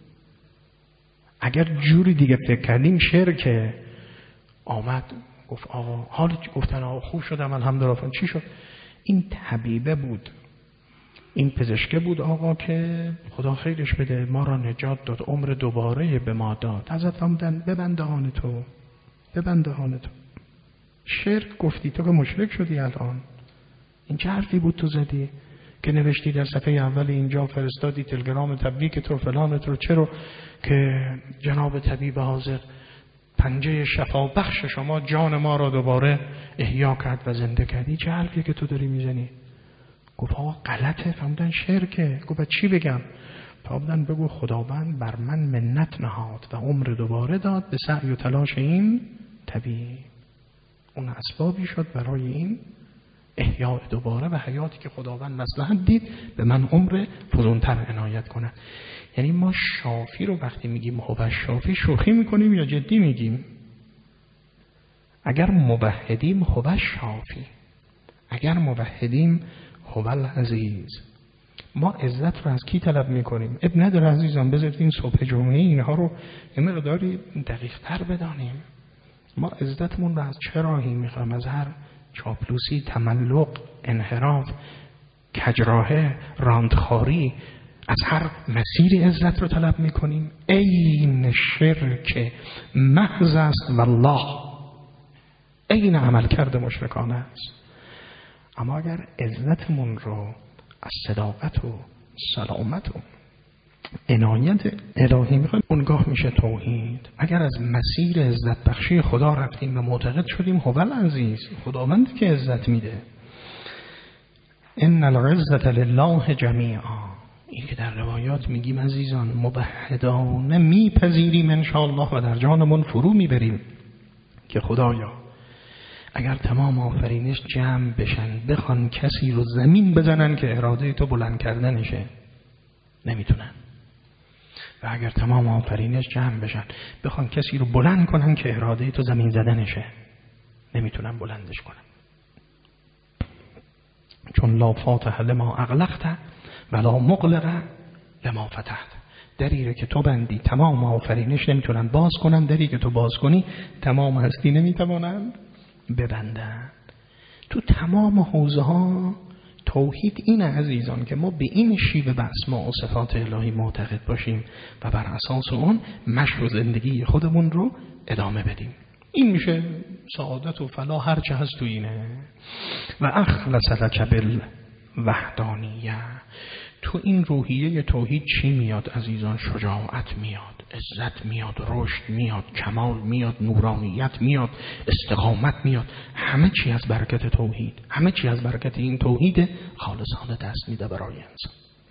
اگر جوری دیگه فکر کردیم شرکه. آمد گفت آقا حالا گفتن آقا خوب شدم الحمدلله. چی شد؟ این طبیبه بود، این پزشکه بود آقا که خدا خیرش بده ما را نجات داد، عمر دوباره به ما داد. حضرت فرمودن ببند دهان تو، ببند دهان تو. شرک گفتی تو که مشرک شدی الان. این چه حرفی بود تو زدی که نوشتی در صفحه اول اینجا فرستادی تلگرام تبریک تو فلان تو، چرا که جناب طبیب حاضر پنجه شفا بخش شما جان ما را دوباره احیا کرد و زنده کردی. چه حرفی که تو داری میزنی؟ گفت آقا غلطه. فرمودن شرکه. گفت چی بگم؟ فرمودن بگو خداوند بر من منت نهاد و عمر دوباره داد به سعی و تلاش این طبیب. اون اسبابی شد برای این احیاء دوباره و حیاتی که خداوند مصلحت دید به من عمر فزونتر عنایت کنه. یعنی ما شافی رو وقتی میگیم هو شافی شوخی میکنیم یا جدی میگیم؟ اگر موحدیم هو شافی، اگر موحدیم هو العزیز. ما عزت رو از کی طلب میکنیم؟ اب نداره عزیزان، بذارید این صبح جمعه اینها رو یه مقداری دقیق تر بدانیم. ما عزتمون رو از چه راهی میخوایم؟ از هر چاپلوسی، تملق، انحراف، کجراهه، راندخاری، از هر مسیری عزت رو طلب میکنیم؟ این شرک محض است والله، این عمل کرده مشرکانه است. اما اگر عزتمون رو از صداقت و سلامت و عنایت الهی میخوایم، اونگاه میشه توحید. اگر از مسیر عزت بخشی خدا رفتیم و معتقد شدیم هو العزیز، خداوندی که عزت میده، ان العزة لله جمیعا، این که در روایات میگیم عزیزان مبهدانه میپذیریم انشاءالله و در جانمون فرو میبریم که خدایا اگر تمام آفرینش جمع بشن بخوان کسی رو زمین بزنن که اراده تو بلند کردنشه، نمیتونن. و اگر تمام آفرینش جمع بشن بخوان کسی رو بلند کنن که اراده تو زمین زدنشه، نمیتونن بلندش کنن. چون لا فاتح لما اغلقت ولا مغلق لما فتحت، دری رو که تو بندی تمام آفرینش نمیتونن باز کنن، دری که تو باز کنی تمام هستی نمیتوانند ببندن. تو تمام حوزه ها توحید این عزیزان که ما به این شیوه به اسماء و صفات الهی معتقد باشیم و بر اساس اون مشی و زندگی خودمون رو ادامه بدیم. این میشه سعادت و فلاح هر چه هست تو اینه. و اخلص لک بالوحدانیه، تو این روحیه توحید چی میاد عزیزان؟ شجاعت میاد، عزت میاد، رشد میاد، کمال میاد، نورانیت میاد، استقامت میاد. همه چی از برکت توحید، همه چی از برکت این توحید خالصانه دست میده برای انسان.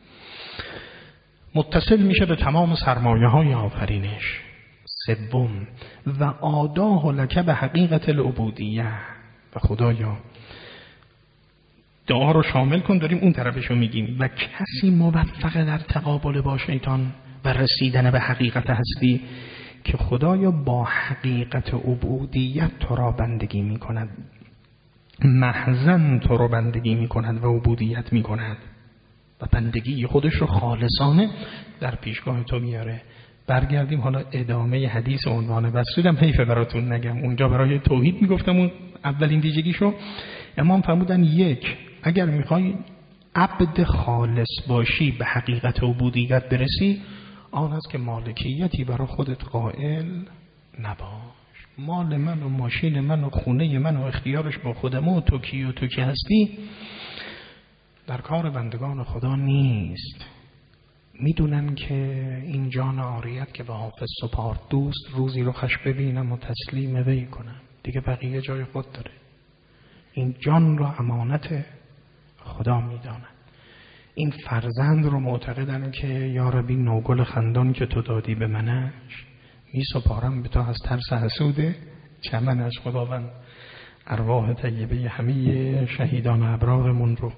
متصل میشه به تمام سرمایه های آفرینش. سوم و آداه لک به حقیقت العبودیه، و خدایا دعا رو شامل کن، داریم اون طرفشو میگیم. و کسی موفقه در تقابل با شیطان و رسیدن به حقیقت هستی که خدایا با حقیقت عبودیت تو را بندگی میکند، محضاً تو را بندگی میکند و عبودیت میکند و بندگی خودش رو خالصانه در پیشگاه تو میاره. برگردیم حالا ادامه حدیث عنوان بسیدم، حیفه براتون نگم، اونجا برای توحید میگفتم اون اولین ویژگیشو. امام فرمودن یک، اگر میخوای عبد خالص باشی به حقیقت عبودیت برسی، آن است که مالکیتی برای خودت قائل نباش. مال من و ماشین من و خونه من و اختیارش با خودم و تو کی هستی در کار بندگان خدا نیست. میدونن که این جان عاریت که به حافظ سپارد دوست، روزی رو خش ببینم و تسلیم وی کنم، دیگه بقیه جای خود داره. این جان رو امانت خدا میدانن. این فرزند رو معتقدن که یا ربی نوگل خندان که تو دادی به منش، می سپارم به تو از ترس حسود چمنش. خداوند ارواح طیبه همه شهیدان ابرارمون رو،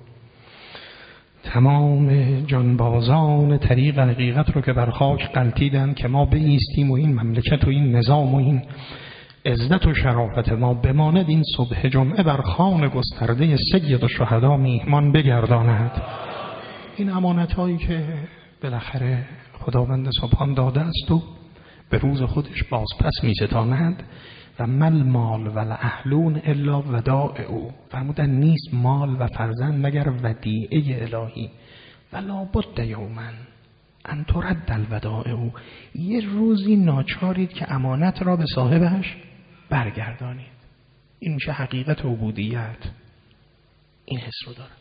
تمام جانبازان طریق حقیقت رو که بر خاک غلتیدن که ما بایستیم و این مملکت و این نظام و این عزت و شرافت ما بماند، این صبح جمعه بر خوان گسترده سید الشهدا میهمان بگرداند. این امانت هایی که بالاخره خداوند سبحان داده است و به روز خودش باز پس میستاند. و مل مال و الاهلون الا وداع او، فرمودن نیست مال و فرزند مگر ودیعه الهی. و لابد یومن ان ترد الوداع او، یه روزی ناچارید که امانت را به صاحبش برگردانید. این میشه حقیقت عبودیت. این حس رو دارد.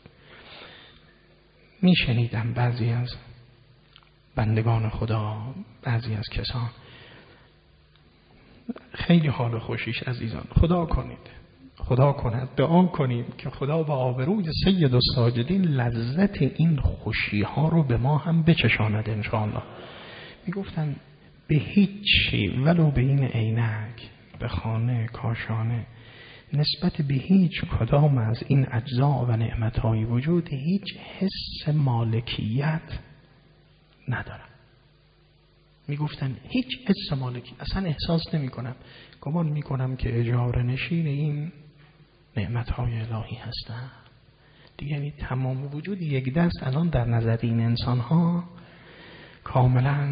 میشنیدم بعضی از بندگان خدا، بعضی از کسان، خیلی حال خوشیش عزیزان، خدا کند دعا کنیم که خدا با آبروی سید الساجدین لذت این خوشی ها رو به ما هم بچشاند انشاءالله. میگفتن به هیچی ولو به این عینک، به خانه، کاشانه، نسبت به هیچ کدام از این اجزا و نعمتهای وجود هیچ حس مالکیت ندارم. میگفتن هیچ حس مالکی اصلا احساس نمی کنم. گمان می کنم که اجاره نشین این نعمتهای الهی هستم. دیگه یعنی تمام وجود یک دست الان در نظر این انسان ها کاملا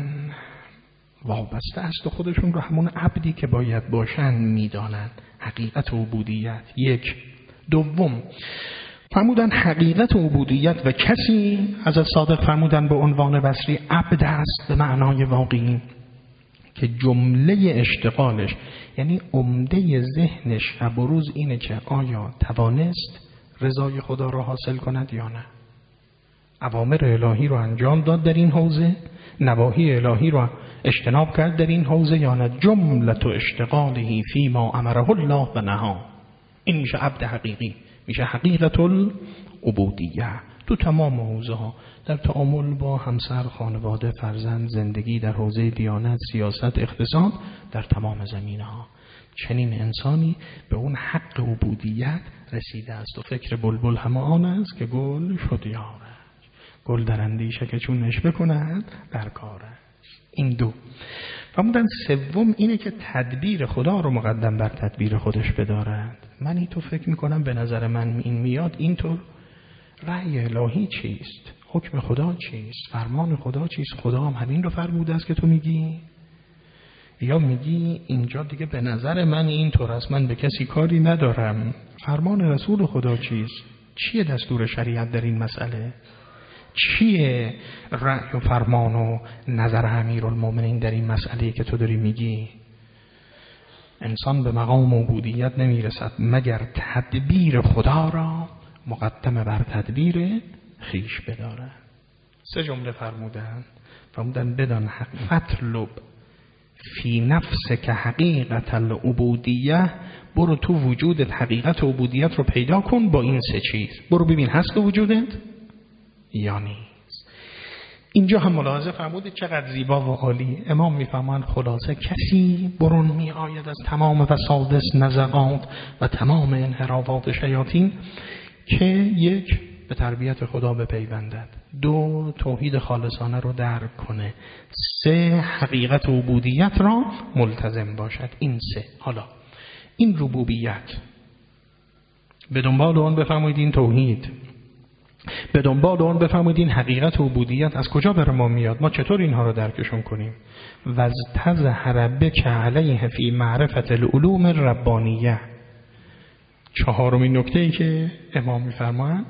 وابسته است و خودشون رو همون عبدی که باید باشن میدانن. حقیقت عبودیت. یک. دوم فرمودن حقیقت عبودیت و کسی از صادق فرمودن به عنوان بصری عبد است به معنای واقعی که جمله اشتغالش یعنی عمده ذهنش شب و روز اینه که آیا توانست رضای خدا را حاصل کند یا نه. اوامر الهی رو انجام داد در این حوزه، نواهی الهی رو اجتناب کرد در این حوزه یا نه. جملت و اشتغاله فی ما امره الله و نهی. این میشه عبد حقیقی، میشه حقیقت العبودیه تو تمام حوزه ها، در تعامل با همسر، خانواده، فرزند، زندگی، در حوزه دیانت، سیاست، اقتصاد، در تمام زمینه ها. چنین انسانی به اون حق عبودیت رسیده است و فکر بلبل همه آن است که گل شد یارش، گل در اندیشه که چون نشبه کند در کارش. این دو. فرمودن سوم اینه که تدبیر خدا رو مقدم بر تدبیر خودش بدارد. من این تو فکر میکنم به نظر من این میاد اینطور رأی الهی چیست؟ حکم خدا چیست؟ فرمان خدا چیست؟ خدا هم همین رو فرموده است که تو میگی؟ یا میگی اینجا دیگه به نظر من اینطور است، من به کسی کاری ندارم. فرمان رسول خدا چیست؟ چیه دستور شریعت در این مسئله؟ چیه رأی و فرمان و نظر امیرالمومنین در این مسئله که تو داری میگی؟ انسان به مقام عبودیت نمیرسد مگر تدبیر خدا را مقدم بر تدبیر خیش بدارد. سه جمله فرمودن بدان حق فطلب فی نفس که حقیقت العبودیه. برو تو وجودت حقیقت عبودیت رو پیدا کن با این سه چیز. برو ببین هست وجودت یا نیست. اینجا هم ملاحظه فرموده چقدر زیبا و عالی. امام میفهمند خلاصه کسی برون می آید از تمام وسادس نزغات و تمام انحرافات شیاطین که یک به تربیت خدا بپیوندد، دو توحید خالصانه رو درک کنه، سه حقیقت عبودیت را ملتزم باشد. این سه. حالا این ربوبیت به دنبال اون بفرمایید این توحید، به دنبال اون بفرمایید این حقیقت عبودیت از کجا بر ما میاد؟ ما چطور اینها رو درکشون کنیم؟ وَازْتَظْهَرَ بِكَ عَلَیْهِ فی معرفت العلوم الربانیه. چهارمین نکته‌ای که امام می‌فرمایند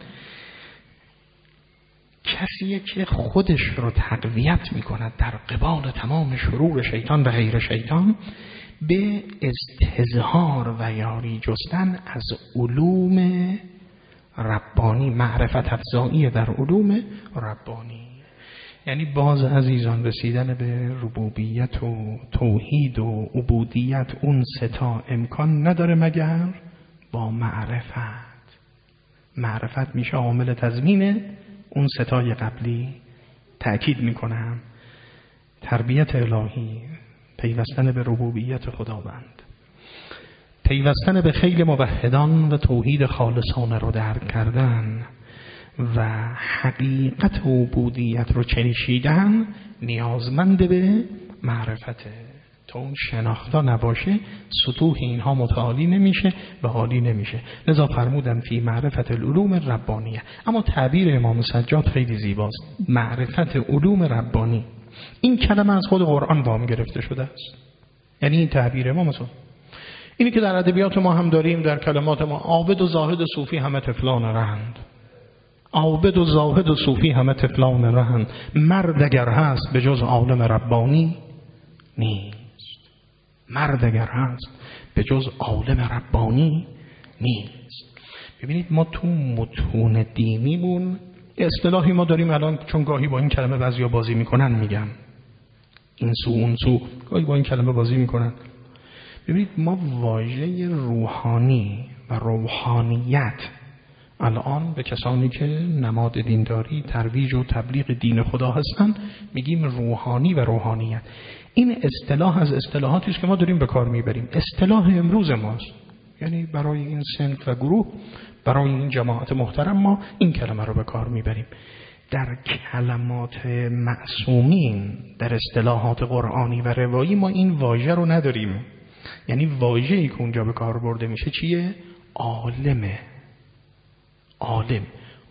کسیه که خودش رو تقویت می‌کند در قبال تمام شرور شیطان و غیر شیطان به استظهار و یاری جستن از علوم ربانی، معرفت افزایی در علوم ربانی. یعنی باز عزیزان رسیدن به ربوبیت و توحید و عبودیت اون ستا امکان نداره مگر با معرفت. معرفت میشه عامل تضمین اون ستای قبلی. تأکید میکنم تربیت الهی، پیوستن به ربوبیت خداوند، پیوستن به خیل موحدان و توحید خالصانه رو درک کردن و حقیقت عبودیت رو چنیشیدن نیازمند به معرفته. تا اون شناختا نباشه سطوح اینها متعالی نمیشه و عالی نمیشه. لذا فرمودم فی معرفت العلوم ربانیه. اما تعبیر امام سجاد خیلی زیباست. معرفت علوم ربانی. این کلمه از خود قرآن وام گرفته شده است. یعنی این تعبیر امام سجاد اینی که در ادبیات ما هم داریم، در کلمات ما. عابد و زاهد و صوفی همه طفلان رهند. عابد و زاهد و صوفی همه طفلان رهند. مرد اگر هست به جز عالم ربانی نیست. مرد اگر هست به جز عالم ربانی نیست. ببینید ما تو متون دینیمون اصطلاحی ما داریم الان، چون گاهی با این کلمه بعضیا بازی میکنن، میگم این سو اون سو، گاهی با این کلمه بازی میکنن. ببینید ما واژه روحانی و روحانیت الان به کسانی که نماد دینداری، ترویج و تبلیغ دین خدا هستن میگیم روحانی و روحانیت. این اصطلاح از اصطلاحاتی است که ما داریم به کار میبریم. اصطلاح امروز ماست. یعنی برای این صنف و گروه، برای این جماعت محترم ما این کلمه رو به کار میبریم. در کلمات معصومین، در اصطلاحات قرآنی و روایی ما این واژه رو نداریم. یعنی واژه‌ای که اونجا به کار برده میشه چیه؟ عالمه. عالم.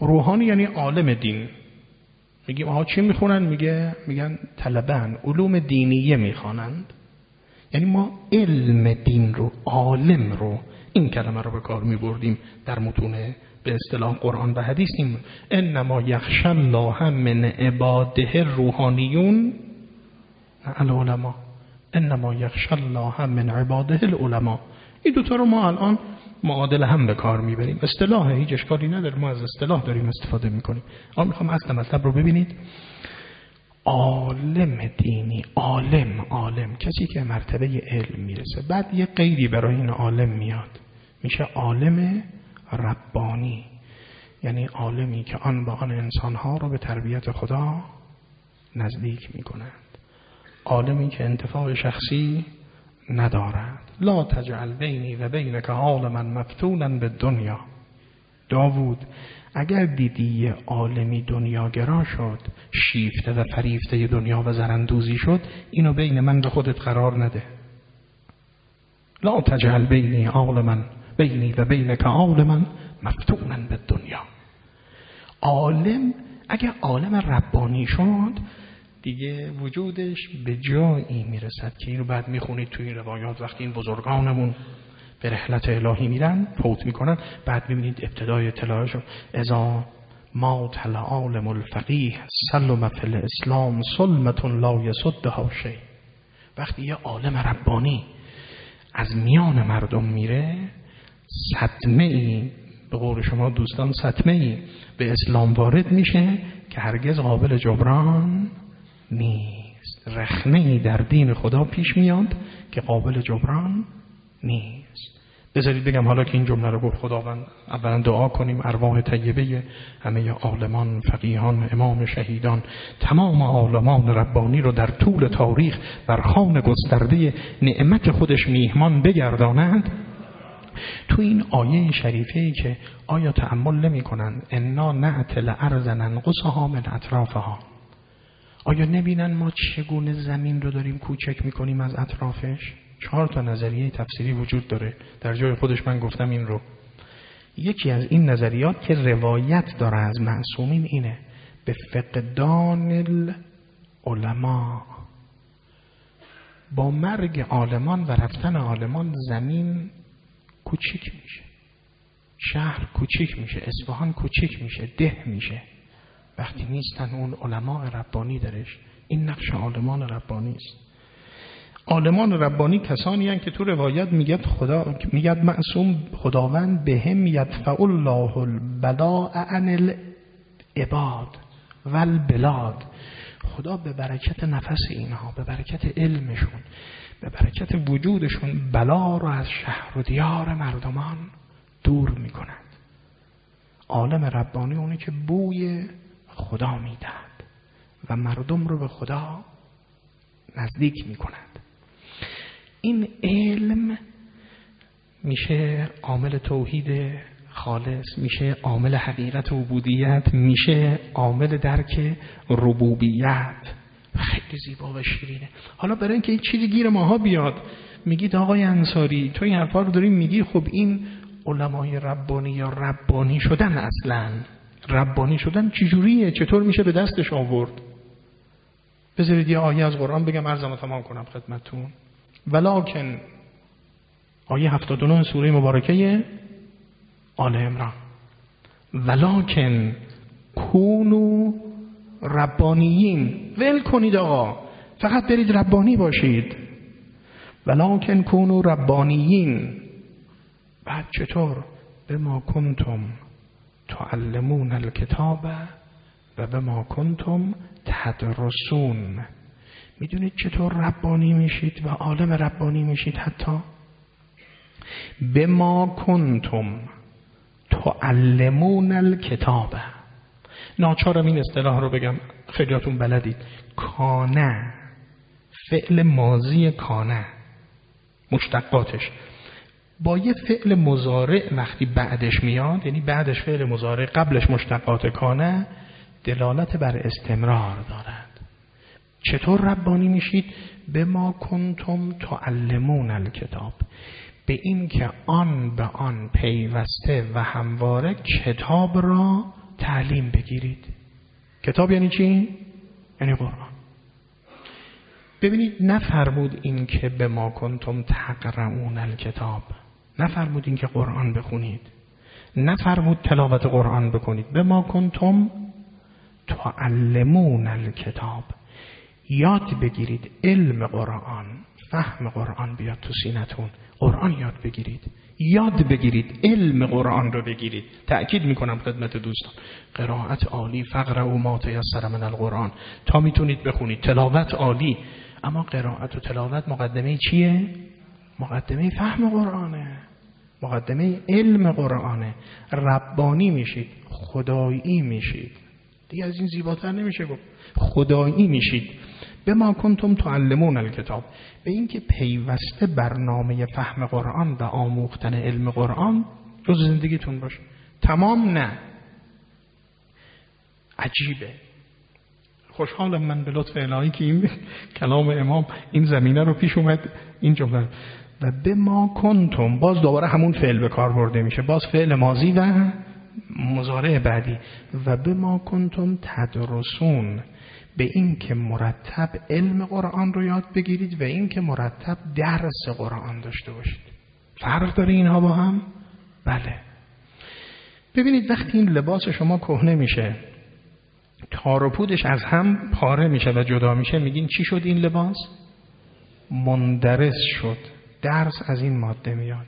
روحانی یعنی عالم دین. میگیم آها چی میخونن؟ میگن طلبن علوم دینیه میخوانند. یعنی ما علم دین رو، عالم رو، این کلمه رو به کار میبردیم در متون به اصطلاح قرآن و حدیث. این انما یخشی الله من عباده الروحانیون العلماء، انما یخشی الله من عباده العلماء. این دوتا رو ما الان معادل هم به کار میبریم. اصطلاح هیچ اشکالی نداره، ما از اصطلاح داریم استفاده میکنیم. اما میخوام اصل مطلب رو ببینید. عالم دینی، عالم کسی که مرتبه علم میرسه. بعد یه قیدی برای این عالم میاد، میشه عالم ربانی، یعنی عالمی که آن با آن انسانها رو به تربیت خدا نزدیک میکنند، عالمی که انتفاع شخصی ندارد. لا تجعل بینی و بینک عالما مفتونا بالدنیا. داوود اگر دیدی عالمی دنیاگرا شد، شیفته و فریفته دنیا و زرندوزی شد، اینو بین من به خودت قرار نده. لا تجعل بینی و بینک عالما مفتونا بالدنیا. عالم اگر عالم ربانی شد دیگه وجودش به جایی میرسد که اینو بعد میخونید توی این روایات. وقتی این بزرگانمون به رحلت الهی میرن، فوت میکنن، بعد میبینید ابتدای اطلاعشو اذا مات العالم الفقیه سلم فی الاسلام سلمة لا یصدها شیء. وقتی یه عالم ربانی از میان مردم میره، صدمه ای به قول شما دوستان، صدمه ای به اسلام وارد میشه که هرگز قابل جبران نیست. رخنه ای در دین خدا پیش میاد که قابل جبران نیست. بذارید بگم حالا که این جمله رو گفت خداوند، اولا دعا کنیم ارواح طیبه همه عالمان، فقیهان، امام شهیدان، تمام عالمان ربانی رو در طول تاریخ بر خوان گسترده نعمت خودش میهمان بگرداند. تو این آیه شریفه‌ای که آیا تأمل نمی کنند انا نعتل ارض ننقصها من اطرافها، آیا نبینن ما چگونه زمین رو داریم کوچک میکنیم از اطرافش؟ 4 تا نظریه تفسیری وجود داره، در جای خودش من گفتم این رو. یکی از این نظریات که روایت داره از معصومین اینه به فقدان العلماء، با مرگ عالمان و رفتن عالمان زمین کوچیک میشه، شهر کوچیک میشه، اصفهان کوچیک میشه، ده میشه وقتی نیستن اون علماء ربانی درش. این نقش عالمان ربانی است. عالمان ربانی کسانی هستند که تو روایت میگه معصوم خداوند بهم یدفع الله البلاء عن العباد والبلاد. خدا به برکت نفس اینها، به برکت علمشون، به برکت وجودشون بلا رو از شهر و دیار مردمان دور میکند. عالم ربانی اونی که بوی خدا میدهد و مردم رو به خدا نزدیک میکند. این علم میشه عامل توحید خالص، میشه عامل حقیقت و عبودیت، میشه عامل درک ربوبیت. خیلی زیبا و شیرینه. حالا برای اینکه این چیزی گیر ماها بیاد، میگید آقای انصاری تو این حرفا رو داریم میگی، خب این علمای ربانی یا ربانی شدن، اصلا ربانی شدن چجوریه؟ چطور میشه به دستش آورد؟ بذارید یه آیه از قرآن بگم عرضمو تمام کنم خدمتتون. ولکن آیه 79 سوره مبارکه آل عمران، ولکن کونو ربانیین. ول کنید آقا، فقط برید ربانی باشید. ولکن کونو ربانیین. بعد چطور؟ بما کنتم تعلمون الکتاب و بما کنتم تدرسون. میدونید چطور ربانی میشید و عالم ربانی میشید؟ حتی بما کنتم تعلمون الکتاب. ناچارم این اصطلاح رو بگم، خیلیاتون بلدید. کانه، فعل ماضی کانه، مشتقاتش با یه فعل مضارع وقتی بعدش میاد، یعنی بعدش فعل مضارع قبلش مشتقات کانه، دلالت بر استمرار دارد. چطور ربانی میشید؟ به ما کنتم تعلمون الکتاب، به این که آن به آن پیوسته و همواره کتاب را تعلیم بگیرید. کتاب یعنی چی؟ یعنی قرآن. ببینید نفرمود این که به ما کنتم تقرؤون الکتاب، نفرمود این که قرآن بخونید، نفرمود تلاوت قرآن بکنید. به ما کنتم تعلمون الکتاب، یاد بگیرید علم قرآن، فهم قرآن بیاد تو سینتون، قرآن یاد بگیرید، یاد بگیرید علم قرآن رو بگیرید. تأکید میکنم خدمت دوستان، قرائت عالی، فقرؤوا ما تیسر من القرآن، تا میتونید بخونید. تلاوت عالی، اما قرائت و تلاوت مقدمه چیه؟ مقدمه فهم قرآنه، مقدمه علم قرآنه. ربانی میشید، خدایی میشید، دیگه از این زیباتر نمیشه گفت. خدایی میشید. به ما کنتم تعلمون الکتاب، به این که پیوسته برنامه فهم قرآن و آموختن علم قرآن جز زندگیتون باشه. تمام نه، عجیبه. خوشحالم من به لطف الهی که این کلام امام این زمینه رو پیش اومد، این جمله. و به ما کنتم، باز دوباره همون فعل به کار برده میشه، باز فعل ماضی و مضارع بعدی. و به ما کنتم تدرسون، به این که مرتب علم قرآن رو یاد بگیرید و این که مرتب درس قرآن داشته باشید. فرق داره اینها با هم؟ بله. ببینید وقتی این لباس شما کهنه میشه، تار و پودش از هم پاره میشه و جدا میشه، میگین چی شد این لباس؟ مندرس شد. درس از این ماده میاد.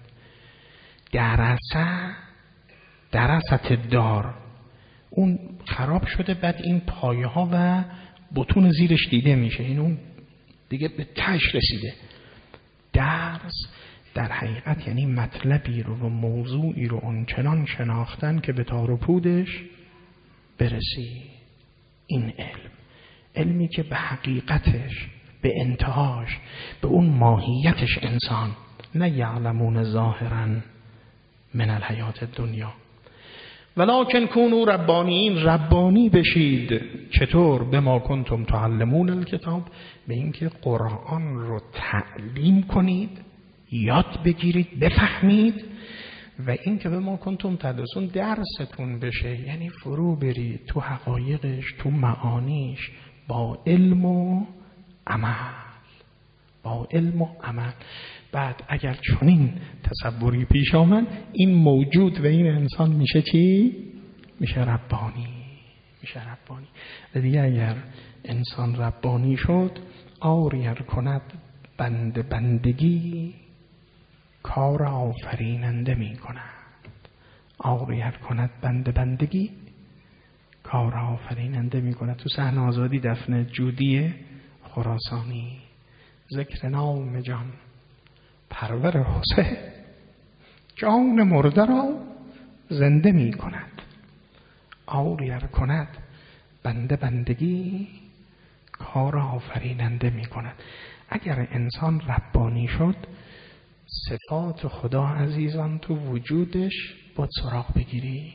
درست دار، اون خراب شده، بعد این پایه ها و بطون زیرش دیده میشه، این اون دیگه به تهش رسیده. درس در حقیقت یعنی مطلبی رو و موضوعی رو اونچنان شناختن که به تار و پودش برسی. این علمی که به حقیقتش، به انتهاش، به اون ماهیتش انسان، نه یعلمون ظاهرا من الحیات الدنیا. ولکن کونوا ربانیین، ربانی بشید. چطور؟ به ما کنتم تعلمون الکتاب، به اینکه قرآن رو تعلیم کنید، یاد بگیرید، بفهمید. و اینکه به ما کنتم تدرسون، درستون بشه، یعنی فرو برید تو حقایقش، تو معانیش، با علم و عمل، با علم و عمل. بعد اگر چنین تصوری پیش آمد، این موجود و این انسان میشه چی؟ میشه ربانی. میشه ربانی. و دیگه اگر انسان ربانی شد، آریر کند بندگی، کار آفریننده می کند. آریر کند بندگی، کار آفریننده می کند. تو صحن آزادی دفن جودی خراسانی، ذکر نام جان پرور حسین، جان مرده را زنده می کند. آریر کند بندگی، کار آفریننده می کند. اگر انسان ربانی شد، صفات خدا عزیزان تو وجودش باید سراغ بگیرید.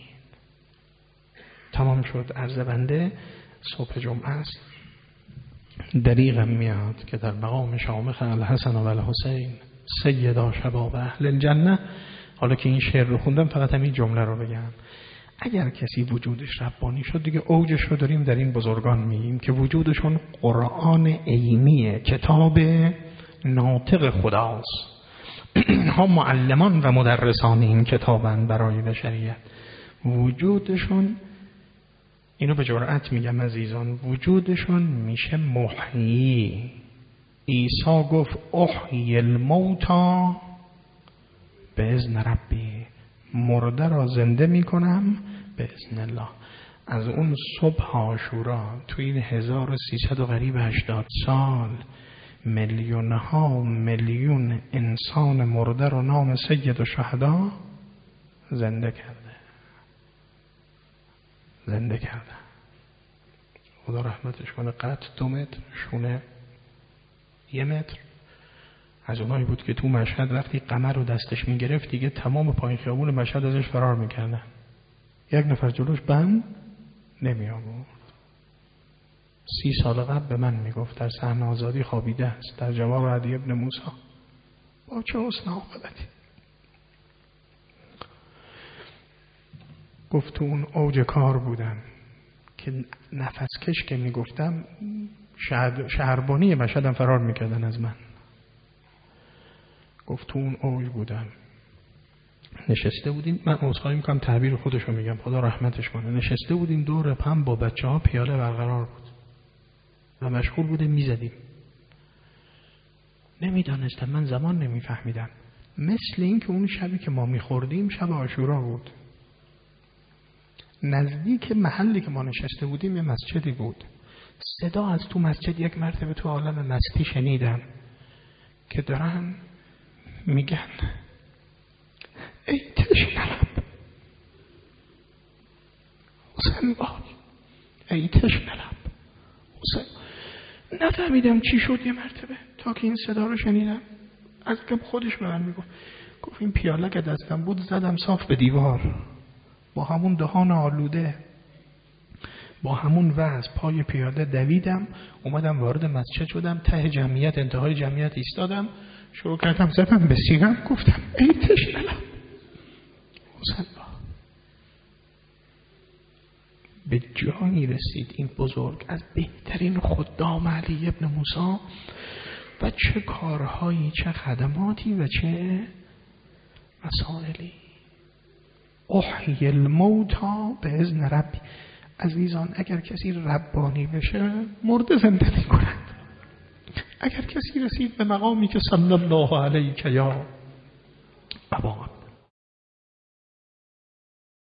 تمام شد عرض بنده. صبح جمعه است، دریغم میاد که در مقام شامخ الحسن و الحسین سیدا شباب اهل الجنه، حالا که این شعر رو خوندم فقط همین جمله رو بگم. اگر کسی وجودش ربانی شد، دیگه اوجش رو داریم در این بزرگان میگیم که وجودشون قرآن عینیه، کتاب ناطق خداست. اینها معلمان و مدرسان این کتابن برای بشریت. وجودشون، اینو به جرأت میگم عزیزان، وجودشون میشه محیی. عیسی گفت احیی الموتی باذن ربی، مرده را زنده میکنم باذن الله. از اون صبح عاشورا تو این 1300 و قریب 80 سال میلیون ها میلیون انسان مرده رو نام سید الشهدا زنده کرده. خدا رحمتش کنه. قد 2 متر، شونه 1 متر. از اونایی بود که تو مشهد وقتی قمر رو دستش میگرفت دیگه تمام پایین خیابون مشهد ازش فرار میکردن. 1 نفر جلوش بند نمی آورد. 30 سال قبل به من میگفت در صحن آزادی خوابیده است، در جواب عدی ابن موسی. با چه حسن عاقبتی. گفت تو اون اوج کار بودم که نفس کش که میگفتم شهربانی مشهدم فرار میکردن از من. گفت تو اون اوج بودم، نشسته بودیم، من عذرخواهی میکنم تعبیر خودشو میگم خدا رحمتش کنه، نشسته بودیم دور پم با بچه ها، پیاله برقرار بود و مشغول بودیم میزدیم. نمیدانستم، من زمان نمیفهمیدم، مثل این که اون شبی که ما میخوردیم شب عاشورا بود. نزدیک محلی که ما نشسته بودیم یه مسجدی بود. صدا از تو مسجد یک مرتبه تو عالم مستی شنیدم که دارن میگن ای تشنه لب حسین بای، ای تشنه لب حسین. نفهمیدم چی شد یه مرتبه تا که این صدا رو شنیدم. از کم خودش به من میگفت، گفت این پیاله که دستم بود زدم صاف به دیوار با همون دهان آلوده، با همون وضع پای پیاده دویدم، اومدم وارد مسجد شدم، ته جمعیت، انتهای جمعیت ایستادم، شروع کردم زدم به سینم، گفتم ای تشنه لب حسین با. به جایی رسید این بزرگ از بهترین خدام علی ابن موسی و چه کارهایی، چه خدماتی و چه مسائلی. احیی الموتی به اذن ربی. عزیزان اگر کسی ربانی بشه مرده زنده می کند. اگر کسی رسید به مقامی که صلی الله علیک یا ابا